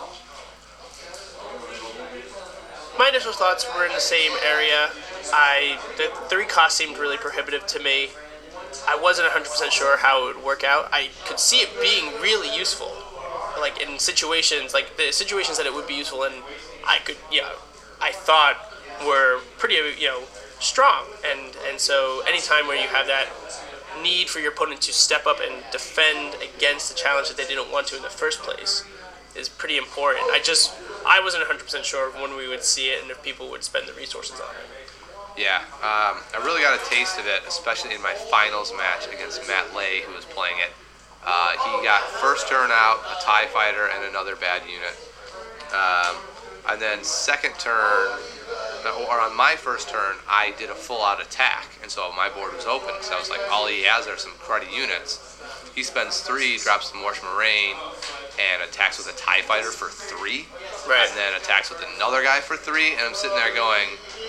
My initial thoughts were in the same area. I the three costs seemed really prohibitive to me. I wasn't one hundred percent sure how it would work out. I could see it being really useful, like in situations, like the situations that it would be useful in. I could, you know, I thought were pretty, you know, strong, and and so anytime where you have that need for your opponent to step up and defend against the challenge that they didn't want to in the first place is pretty important. I just, I wasn't one hundred percent sure of when we would see it and if people would spend the resources on it. Yeah, um, I really got a taste of it, especially in my finals match against Matt Lay, who was playing it. Uh, he got first turn out, a TIE fighter, and another bad unit. Um, and then second turn, or on my first turn, I did a full-out attack, and so my board was open, so I was like, all he has are some cruddy units. He spends three, drops the Morsh Moraine, and attacks with a TIE fighter for three, right. And then attacks with another guy for three, and I'm sitting there going,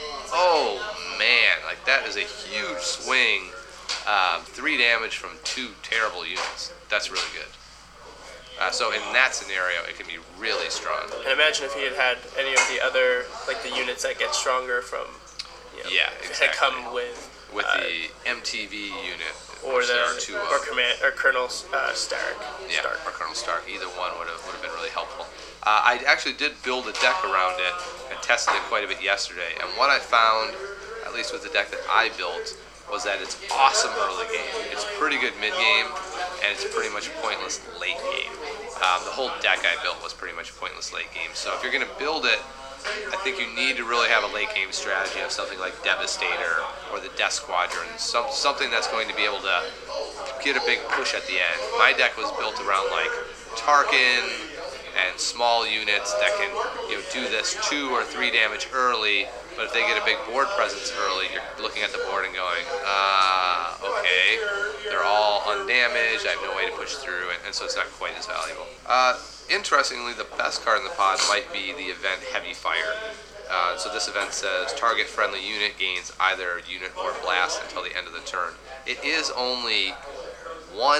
oh man, like that is a huge swing. Um, three damage from two terrible units. That's really good. Uh, so in that scenario, it can be really strong. And imagine if he had had any of the other, like the units that get stronger from, you know, yeah, exactly. that come with with uh, the M T V unit, or the two or command or Colonel uh, Stark. Yeah, Stark. or Colonel Stark. Either one would have would have been really helpful. Uh, I actually did build a deck around it and tested it quite a bit yesterday. And what I found, at least with the deck that I built, was that it's awesome early game. It's pretty good mid game, and it's pretty much a pointless late game. Um, the whole deck I built was pretty much a pointless late game. So if you're going to build it, I think you need to really have a late game strategy of something like Devastator or the Death Squadron, some, something that's going to be able to get a big push at the end. My deck was built around like Tarkin and small units that can, you know, do this two or three damage early, but if they get a big board presence early, you're looking at the board and going, uh, okay, they're all undamaged, I have no way to push through, and, and so it's not quite as valuable. Uh, interestingly, the best card in the pod might be the event Heavy Fire. Uh, so this event says, target friendly unit gains either unit or blast until the end of the turn. It is only one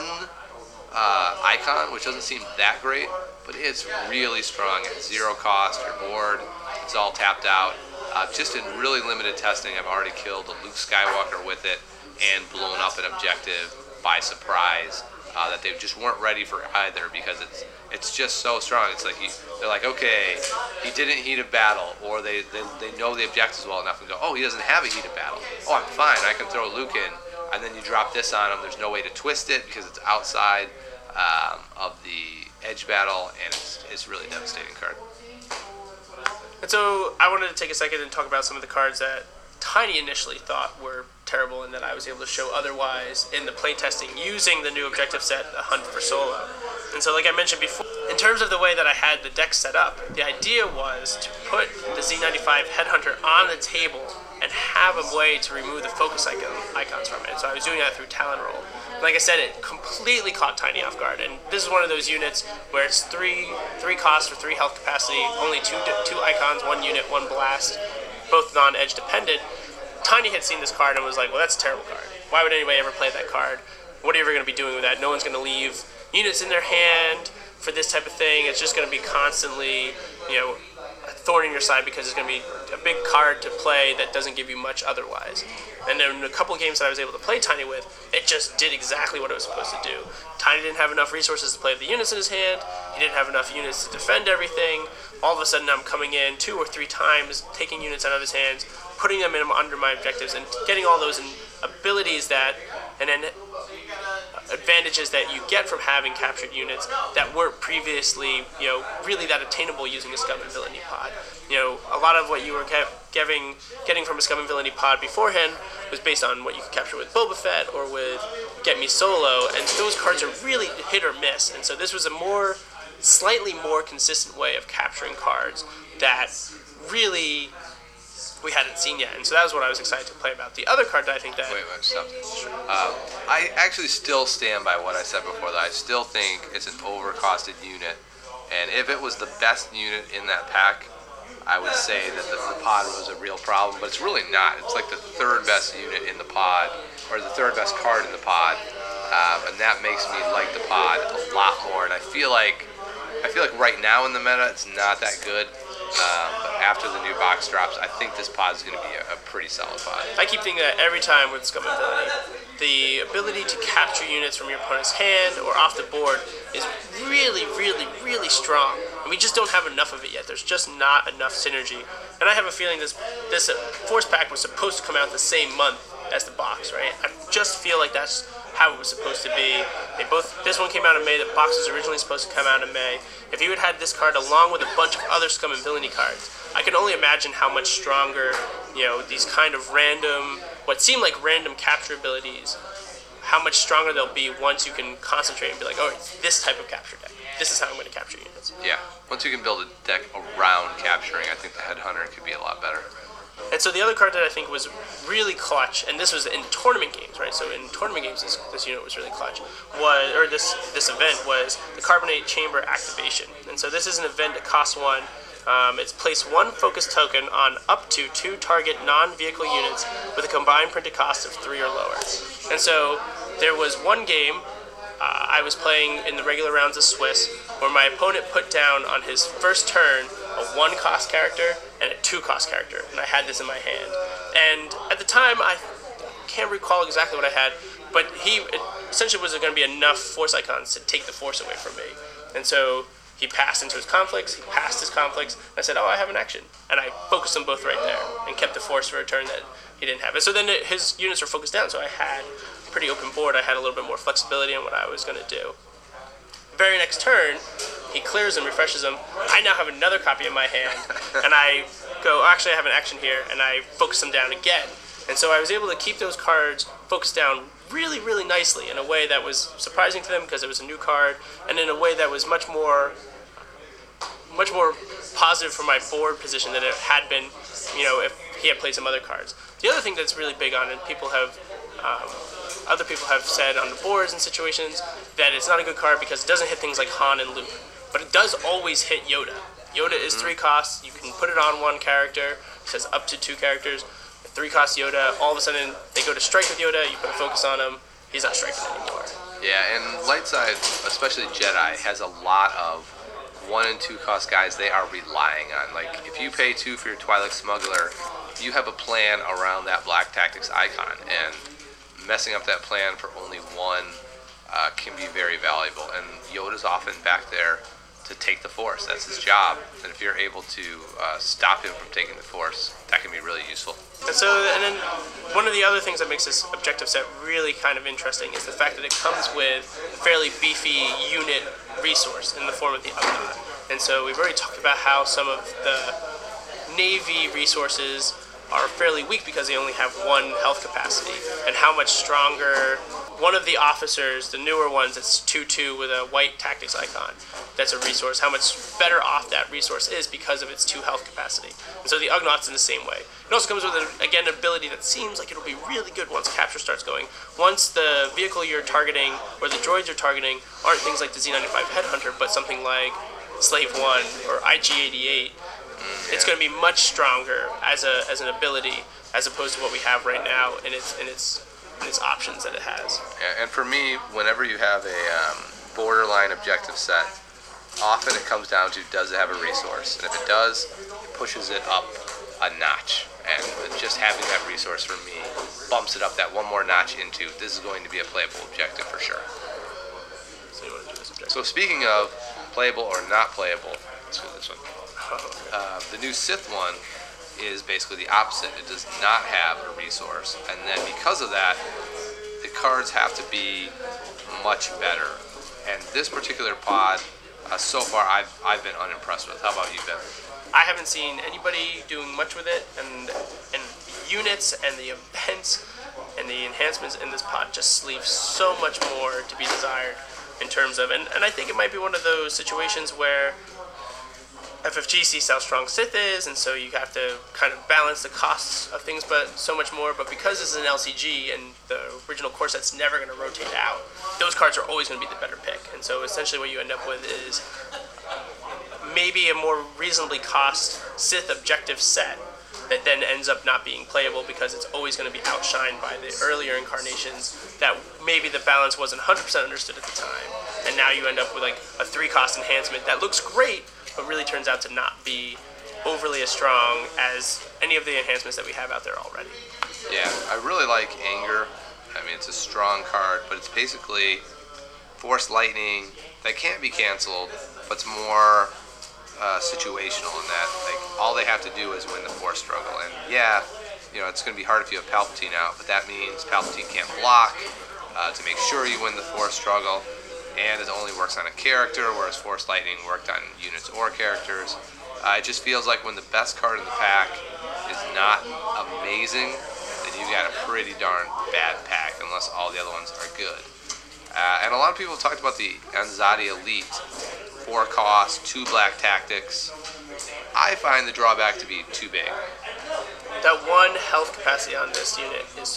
uh, icon, which doesn't seem that great, but it's really strong at zero cost. Your board is all tapped out. Uh, just in really limited testing, I've already killed a Luke Skywalker with it and blown up an objective by surprise. uh, that they just weren't ready for either because it's it's just so strong. It's like you, they're like, okay, he didn't heat a battle, or they, they they know the objectives well enough and go, oh, he doesn't have a heated battle. Oh, I'm fine. I can throw Luke in, and then you drop this on him. There's no way to twist it because it's outside um, of the edge battle, and it's it's really devastating card. And so I wanted to take a second and talk about some of the cards that Tiny initially thought were terrible and that I was able to show otherwise in the playtesting using the new objective set, the Hunt for Solo. And so like I mentioned before, in terms of the way that I had the deck set up, the idea was to put the Z ninety-five Headhunter on the table and have a way to remove the focus icon, icons from it. So I was doing that through Talon Roll. Like I said, it completely caught Tiny off guard, and this is one of those units where it's three three cost for three health capacity, only two two icons, one unit, one blast, both non-edge dependent. Tiny had seen this card and was like, well, that's a terrible card. Why would anybody ever play that card? What are you ever going to be doing with that? No one's going to leave units in their hand for this type of thing. It's just going to be constantly, you know, a thorn in your side because it's going to be a big card to play that doesn't give you much otherwise. And then a couple of games that I was able to play Tiny with, it just did exactly what it was supposed to do. Tiny didn't have enough resources to play the units in his hand. He didn't have enough units to defend everything. All of a sudden I'm coming in two or three times, taking units out of his hands, putting them in under my objectives, and getting all those abilities that, and then advantages that you get from having captured units that weren't previously, you know, really that attainable using a Scum and Villainy pod. You know, a lot of what you were getting getting from a Scum and Villainy pod beforehand was based on what you could capture with Boba Fett or with Get Me Solo, and those cards are really hit or miss. And so this was a more, slightly more consistent way of capturing cards that really we hadn't seen yet, and so that was what I was excited to play about. The other card that I think that... Wait, wait, stop. Um, I actually still stand by what I said before, that I still think it's an overcosted unit, and if it was the best unit in that pack, I would say that the, the pod was a real problem, but it's really not. It's like the third best unit in the pod, or the third best card in the pod, um, and that makes me like the pod a lot more, and I feel like I feel like right now in the meta, it's not that good. Um, but after the new box drops, I think this pod is going to be a, a pretty solid pod. I keep thinking that every time with Scum and Villainy, the ability to capture units from your opponent's hand or off the board is really, really, really strong. And we just don't have enough of it yet. There's just not enough synergy. And I have a feeling this this Force Pack was supposed to come out the same month as the box, right? I just feel like that's how it was supposed to be. They both. This one came out in May. The box was originally supposed to come out in May. If you had had this card along with a bunch of other Scum and Villainy cards, I can only imagine how much stronger, you know, these kind of random, what seem like random capture abilities, how much stronger they'll be once you can concentrate and be like, oh, it's this type of capture deck. This is how I'm going to capture units. Yeah. Once you can build a deck around capturing, I think the Headhunter could be a lot better. And so the other card that I think was really clutch, and this was in tournament games, right? So in tournament games, this, this unit was really clutch. Was or this this event was the Carbonate Chamber Activation, and so this is an event that costs one. Um, it's place one focus token on up to two target non-vehicle units with a combined printed cost of three or lower. And so there was one game uh, I was playing in the regular rounds of Swiss where my opponent put down on his first turn a one-cost character and a two-cost character, and I had this in my hand. And at the time, I can't recall exactly what I had, but he it essentially was going to be enough Force icons to take the Force away from me. And so he passed into his conflicts, he passed his conflicts, and I said, oh, I have an action. And I focused them both right there and kept the Force for a turn that he didn't have. And so then it, his units were focused down, so I had a pretty open board. I had a little bit more flexibility in what I was going to do. Very next turn, he clears and refreshes them. I now have another copy in my hand, and I go, actually I have an action here, and I focus them down again. And so I was able to keep those cards focused down really, really nicely in a way that was surprising to them because it was a new card, and in a way that was much more much more positive for my board position than it had been, you know, if he had played some other cards. The other thing that's really big on, and people have um, other people have said on the boards and situations, that it's not a good card because it doesn't hit things like Han and Luke. But it does always hit Yoda. Yoda is three costs. You can put it on one character. It says up to two characters. Three cost Yoda. All of a sudden, they go to strike with Yoda. You put a focus on him. He's not striking anymore. Yeah, and light side, especially Jedi, has a lot of one and two cost guys they are relying on. Like, if you pay two for your Twi'lek Smuggler, you have a plan around that Black Tactics icon, and messing up that plan for only one uh, can be very valuable. And Yoda's often back there to take the Force. That's his job. And if you're able to uh, stop him from taking the Force, that can be really useful. And so, and then one of the other things that makes this objective set really kind of interesting is the fact that it comes with a fairly beefy unit resource in the form of the Ugnaught. And so we've already talked about how some of the Navy resources are fairly weak because they only have one health capacity, and how much stronger one of the officers, the newer ones, that's two two with a white tactics icon, that's a resource, how much better off that resource is because of its two health capacity. And so the Ugnaught's in the same way. It also comes with, an, again, an ability that seems like it'll be really good once capture starts going. Once the vehicle you're targeting, or the droids you're targeting, aren't things like the Z ninety-five Headhunter, but something like Slave One or I G eighty-eight, Mm, yeah. It's going to be much stronger as a as an ability as opposed to what we have right now in its in its in its options that it has. Yeah, and for me, whenever you have a um, borderline objective set, often it comes down to, does it have a resource? And if it does, it pushes it up a notch. And just having that resource for me bumps it up that one more notch into, this is going to be a playable objective for sure. So you want to do this objective? So speaking of playable or not playable, let's do this one. Uh, the new Sith one is basically the opposite. It does not have a resource, and then because of that, the cards have to be much better. And this particular pod, uh, so far, I've I've been unimpressed with. How about you, Ben? I haven't seen anybody doing much with it, and and units and the events and the enhancements in this pod just leave so much more to be desired in terms of, and, and I think it might be one of those situations where F F G sees how strong Sith is, and so you have to kind of balance the costs of things, but so much more. But because this is an L C G and the original core set's never going to rotate out, those cards are always going to be the better pick. And so essentially what you end up with is maybe a more reasonably cost Sith objective set that then ends up not being playable because it's always going to be outshined by the earlier incarnations that maybe the balance wasn't one hundred percent understood at the time. And now you end up with like a three cost enhancement that looks great, but really turns out to not be overly as strong as any of the enhancements that we have out there already. Yeah, I really like Anger. I mean, it's a strong card, but it's basically Force Lightning that can't be canceled, but it's more uh, situational in that, like, all they have to do is win the Force struggle. And yeah, you know, it's going to be hard if you have Palpatine out, but that means Palpatine can't block uh, to make sure you win the Force struggle. And it only works on a character, whereas Force Lightning worked on units or characters. Uh, it just feels like when the best card in the pack is not amazing, then you got a pretty darn bad pack, unless all the other ones are good. Uh, and a lot of people have talked about the Anzadi Elite, four cost, two black tactics. I find the drawback to be too big. That one health capacity on this unit is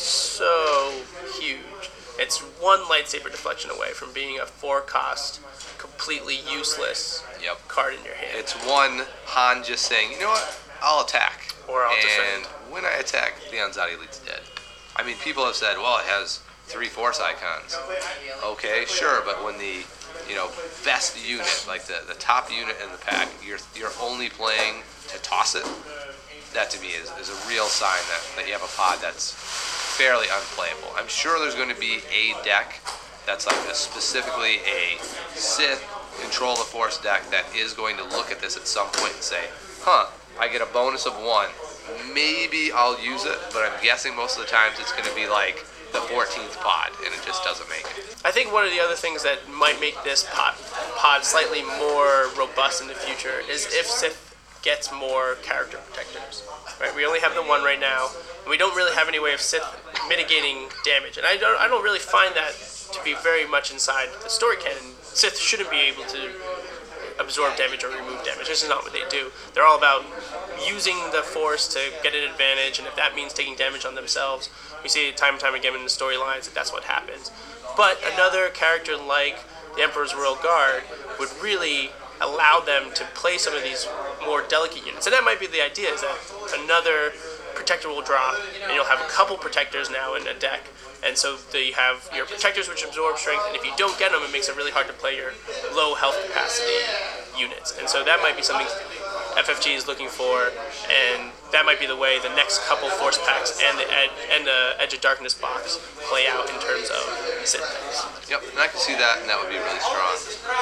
so huge. It's one lightsaber deflection away from being a four-cost, completely useless Yep. card in your hand. It's one Han just saying, you know what, I'll attack. Or I'll and defend. when I attack, the Anzadi Elite's dead. I mean, people have said, well, it has three Force icons. Okay, sure, but when the, you know, best unit, like the, the top unit in the pack, you're you're only playing to toss it, that to me is, is a real sign that, that you have a pod that's fairly unplayable. I'm sure there's going to be a deck that's like a, specifically a Sith Control the Force deck that is going to look at this at some point and say, huh, I get a bonus of one. Maybe I'll use it, but I'm guessing most of the times it's going to be like the fourteenth pod, and it just doesn't make it. I think one of the other things that might make this pod, pod slightly more robust in the future is if Sith gets more character protectors. Right? We only have the one right now, and we don't really have any way of Sith mitigating damage. And I don't, I don't really find that to be very much inside the story canon. Sith shouldn't be able to absorb damage or remove damage. This is not what they do. They're all about using the Force to get an advantage, and if that means taking damage on themselves, we see it time and time again in the storylines that that's what happens. But another character like the Emperor's Royal Guard would really allow them to play some of these more delicate units. And that might be the idea, is that another protector will drop, and you'll have a couple protectors now in a deck. And so you have your protectors which absorb strength, and if you don't get them, it makes it really hard to play your low health capacity units. And so that might be something F F G is looking for, and that might be the way the next couple Force packs and the Ed, and the Edge of Darkness box play out in terms of Sith things. Yep, and I can see that, and that would be really strong.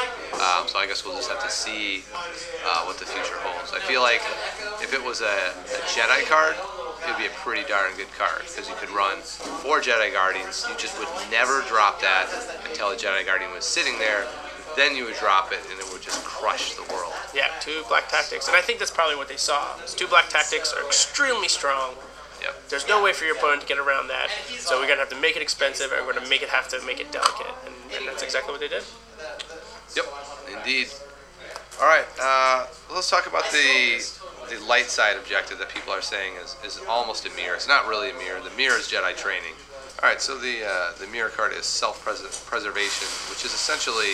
Um, so I guess we'll just have to see uh, what the future holds. I feel like if it was a, a Jedi card, it would be a pretty darn good card, because you could run four Jedi Guardians. You just would never drop that until a Jedi Guardian was sitting there. Then you would drop it, and it would just crush the world. Yeah, two black tactics. And I think that's probably what they saw. These two black tactics are extremely strong. Yep. There's no way for your opponent to get around that. So we're going to have to make it expensive, and we're going to make it have to make it delicate. And, and that's exactly what they did. Yep, indeed. All right, uh, let's talk about the the light side objective that people are saying is, is almost a mirror. It's not really a mirror. The mirror is Jedi training. All right, so the uh, the mirror card is self-preservation, which is essentially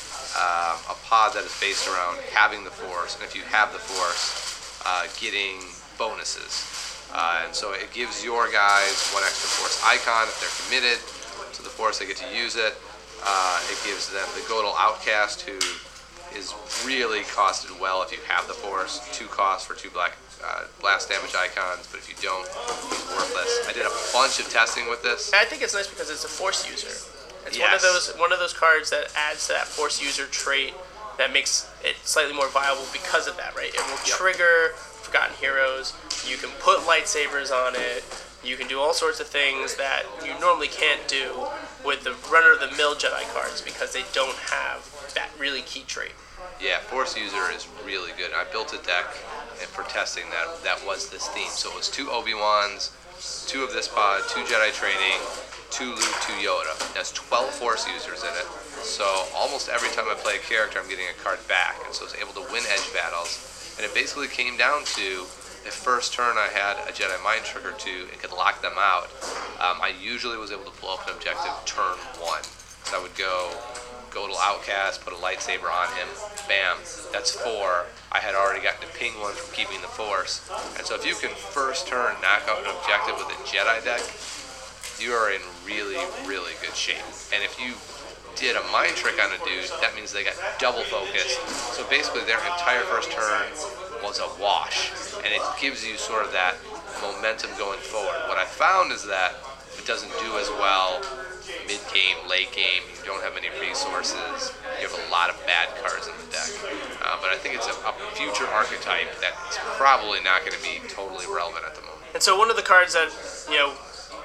uh, a pod that is based around having the Force, and if you have the Force, uh, getting bonuses. Uh, and so it gives your guys one extra Force icon if they're committed to the Force. They get to use it. Uh, it gives them the Godel Outcast, who is really costed well if you have the Force. Two costs for two black uh, blast damage icons, but if you don't, he's worthless. I did a bunch of testing with this. I think it's nice because it's a Force user. It's Yes. one of those one of those cards that adds to that Force user trait that makes it slightly more viable because of that, right? It will Yep. trigger Forgotten Heroes. You can put lightsabers on it. You can do all sorts of things that you normally can't do with the run-of-the-mill Jedi cards because they don't have that really key trait. Yeah, Force user is really good. I built a deck and for testing that that was this theme. So it was two Obi-Wans, two of this pod, two Jedi training, two Luke, two Yoda. It has twelve Force users in it. So almost every time I play a character, I'm getting a card back. And so I was able to win edge battles. And it basically came down to, if first turn I had a Jedi Mind Trick or two and could lock them out, um, I usually was able to blow up an objective turn one. So I would go Godel Outcast, put a lightsaber on him, bam, that's four. I had already gotten to ping one from keeping the Force. And so if you can first turn knock out an objective with a Jedi deck, you are in really, really good shape. And if you did a mind trick on a dude, that means they got double focused. So basically their entire first turn was a wash. And it gives you sort of that momentum going forward. What I found is that it doesn't do as well mid-game, late game. You don't have many resources. You have a lot of bad cards in the deck. Uh, but I think it's a, a future archetype that's probably not going to be totally relevant at the moment. And so one of the cards that, you know,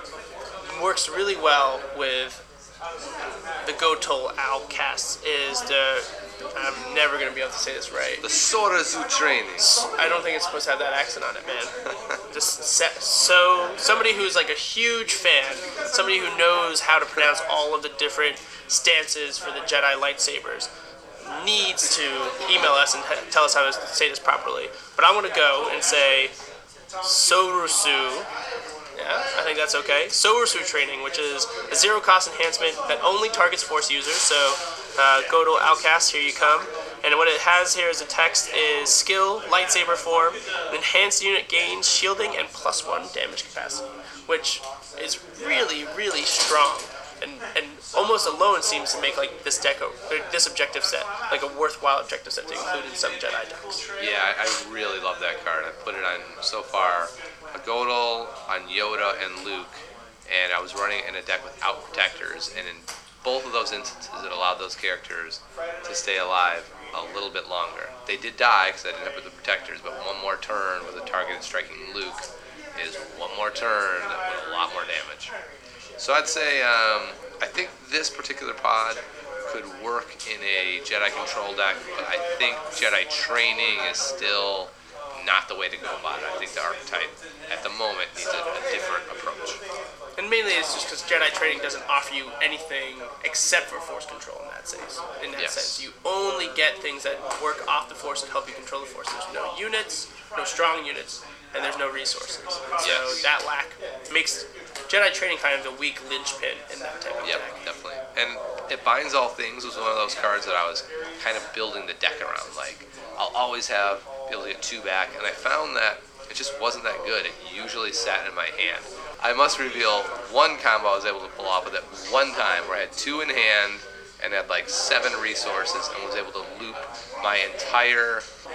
works really well with the Godel Outcasts is the, I'm never going to be able to say this right. The Sora Zoo training. I don't think it's supposed to have that accent on it, man. Just set, so somebody who's like a huge fan, somebody who knows how to pronounce all of the different stances for the Jedi lightsabers, needs to email us and t- tell us how to say this properly. But I want to go and say Sorusu. Yeah, I think that's okay. Sorusu training, which is a zero cost enhancement that only targets Force users. So, uh, Godel Outcast, here you come. And what it has here as a text is skill, lightsaber form, enhanced unit gains, shielding, and plus one damage capacity, which is really, really strong. And and almost alone seems to make like this deck, or this objective set, like a worthwhile objective set to include in some Jedi decks. Yeah, I, I really love that card. I put it on so far a Godel, on Yoda and Luke, and I was running in a deck without protectors, and in both of those instances it allowed those characters to stay alive a little bit longer. They did die because I didn't have the protectors, but one more turn with a targeted striking Luke is one more turn with a lot more damage. So I'd say um, I think this particular pod could work in a Jedi control deck, but I think Jedi training is still not the way to go about it. I think the archetype at the moment needs a, a different approach. And mainly it's just because Jedi training doesn't offer you anything except for Force control in that sense. In that Yes. sense, you only get things that work off the Force and help you control the Force. There's no units, no strong units, and there's no resources. So Yes. that lack makes Jedi training kind of the weak linchpin in that type of Yep, deck. definitely. And it binds all things was one of those cards that I was kind of building the deck around. Like, I'll always have be able to get two back, and I found that it just wasn't that good. It usually sat in my hand. I must reveal one combo I was able to pull off with it one time where I had two in hand and had like seven resources and was able to loop my entire,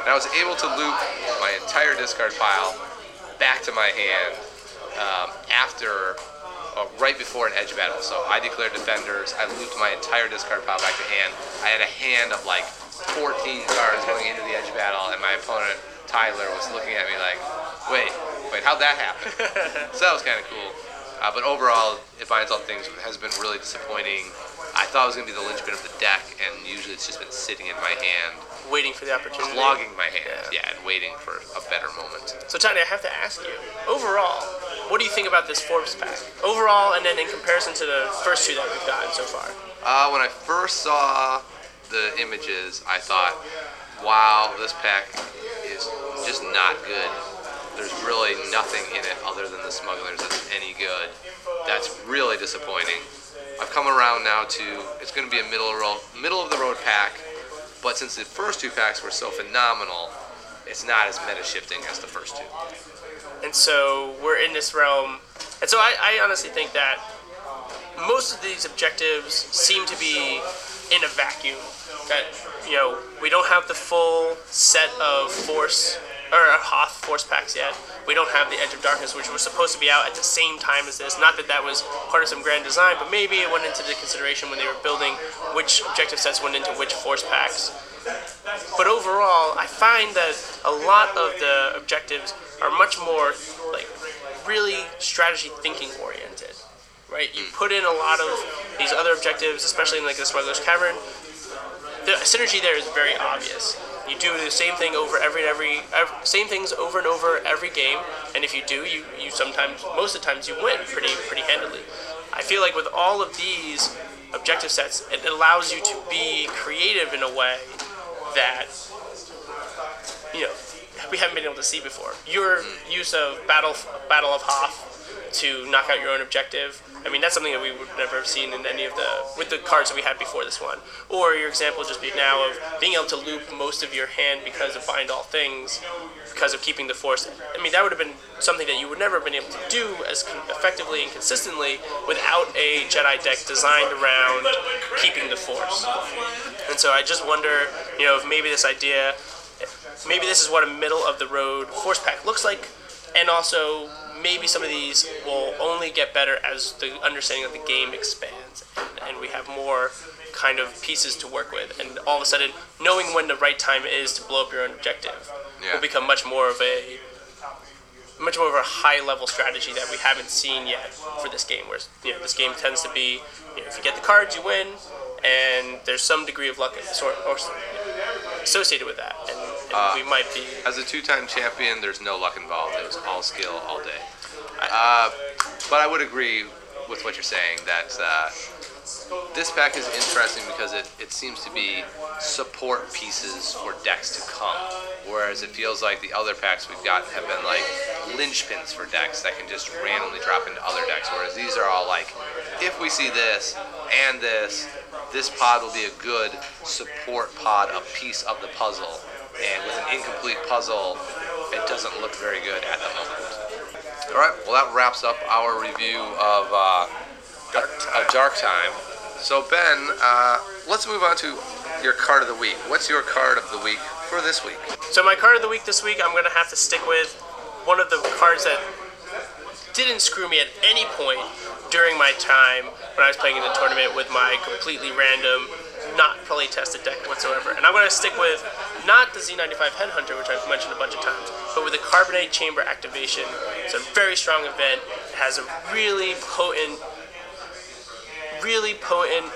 and I was able to loop my entire discard pile back to my hand um, after, uh, right before an edge battle. So I declared defenders, I looped my entire discard pile back to hand. I had a hand of like fourteen cards going into the edge battle, and my opponent, Tyler, was looking at me like, wait, wait, how'd that happen? So that was kind of cool. Uh, but overall, it binds all things has been really disappointing. I thought it was going to be the linchpin of the deck, and usually it's just been sitting in my hand, Waiting for the opportunity. clogging my hand, yeah. yeah, and waiting for a better moment. So, Tony, I have to ask you, overall, what do you think about this Forbes pack? Overall, and then in comparison to the first two that we've gotten so far. Uh, when I first saw the images, I thought, wow, this pack is just not good. There's really nothing in it other than the smugglers that's any good. That's really disappointing. I've come around now to, it's going to be a middle of, road, middle of the road pack, but since the first two packs were so phenomenal, it's not as meta shifting as the first two. And so we're in this realm. And so I, I honestly think that most of these objectives seem to be in a vacuum. That, you know, we don't have the full set of Force, or Hoth Force packs yet. We don't have the Edge of Darkness, which was supposed to be out at the same time as this. Not that that was part of some grand design, but maybe it went into the consideration when they were building which objective sets went into which Force packs. But overall, I find that a lot of the objectives are much more, like, really strategy thinking oriented, right? You put in a lot of these other objectives, especially in like the Smuggler's Cavern. The synergy there is very obvious. You do the same thing over every every, every same things over and over every game, and if you do, you, you sometimes, most of the times, you win pretty pretty handily. I feel like with all of these objective sets, it allows you to be creative in a way that, you know, we haven't been able to see before. Your use of Battle Battle of Hoth to knock out your own objective, I mean, that's something that we would never have seen in any of the, with the cards that we had before this one. Or your example just be now of being able to loop most of your hand because of Bind All Things, because of keeping the Force. I mean, that would have been something that you would never have been able to do as effectively and consistently without a Jedi deck designed around keeping the Force. And so I just wonder, you know, if maybe this idea, maybe this is what a middle of the road Force pack looks like, and also maybe some of these will only get better as the understanding of the game expands and, and we have more kind of pieces to work with, and all of a sudden knowing when the right time is to blow up your own objective yeah. will become much more of a much more of a high level strategy that we haven't seen yet for this game, where, you know, this game tends to be, you know, if you get the cards you win, and there's some degree of luck sort or associated with that, and, and uh, we might be. As a two-time champion, there's no luck involved. It was all skill all day. Uh, but I would agree with what you're saying that uh, this pack is interesting because it, it seems to be support pieces for decks to come, whereas it feels like the other packs we've got have been like linchpins for decks that can just randomly drop into other decks, whereas these are all like, if we see this and this, this pod will be a good support pod, a piece of the puzzle. And with an incomplete puzzle, it doesn't look very good at the moment. All right, well that wraps up our review of uh, Dark Time. A Dark Time. So Ben, uh, let's move on to your card of the week. What's your card of the week for this week? So my card of the week this week, I'm going to have to stick with one of the cards that didn't screw me at any point during my time when I was playing in the tournament with my completely random, not play tested deck whatsoever. And I'm going to stick with not the Z ninety-five Headhunter, which I've mentioned a bunch of times, but with the Carbonate Chamber activation. It's a very strong event. It has a really potent, really potent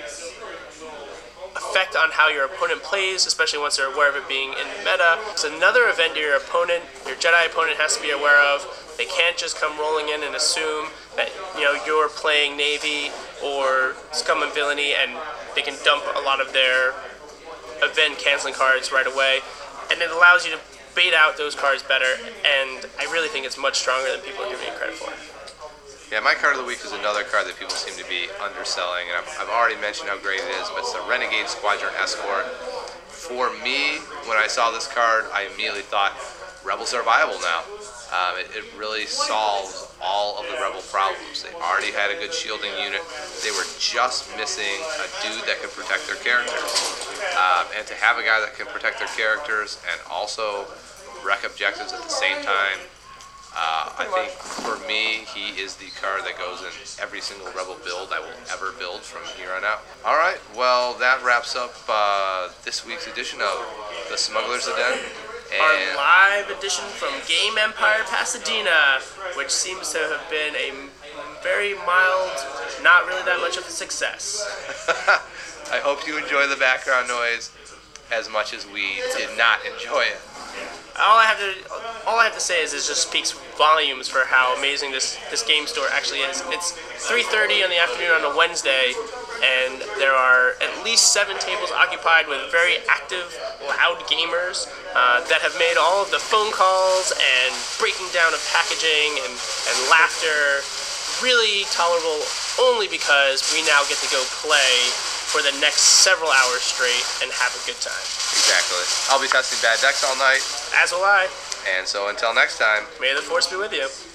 effect on how your opponent plays, especially once they're aware of it being in the meta. It's another event your opponent, your Jedi opponent has to be aware of. They can't just come rolling in and assume that, you know, you're playing Navy or Scum and Villainy, and they can dump a lot of their event canceling cards right away. And it allows you to bait out those cards better, and I really think it's much stronger than people are giving it credit for. Yeah, my card of the week is another card that people seem to be underselling, and I've, I've already mentioned how great it is, but it's the Renegade Squadron Escort. For me, when I saw this card, I immediately thought, Rebels are viable now. Um, it, it really solves all of the Rebel problems. They already had a good shielding unit. They were just missing a dude that could protect their characters. Um, and to have a guy that can protect their characters and also wreck objectives at the same time, uh, I think for me, he is the card that goes in every single Rebel build I will ever build from here on out. All right, well, that wraps up uh, this week's edition of the Smuggler's Den. Our live edition from Game Empire Pasadena, which seems to have been a very mild, not really that much of a success. I hope you enjoy the background noise as much as we did not enjoy it. All I have to, all I have to say is it just speaks volumes for how amazing this, this game store actually is. It's three thirty in the afternoon on a Wednesday, and there are at least seven tables occupied with very active, loud gamers uh, that have made all of the phone calls and breaking down of packaging and, and laughter really tolerable only because we now get to go play for the next several hours straight and have a good time. Exactly. I'll be testing bad decks all night. As will I. And so until next time, may the force be with you.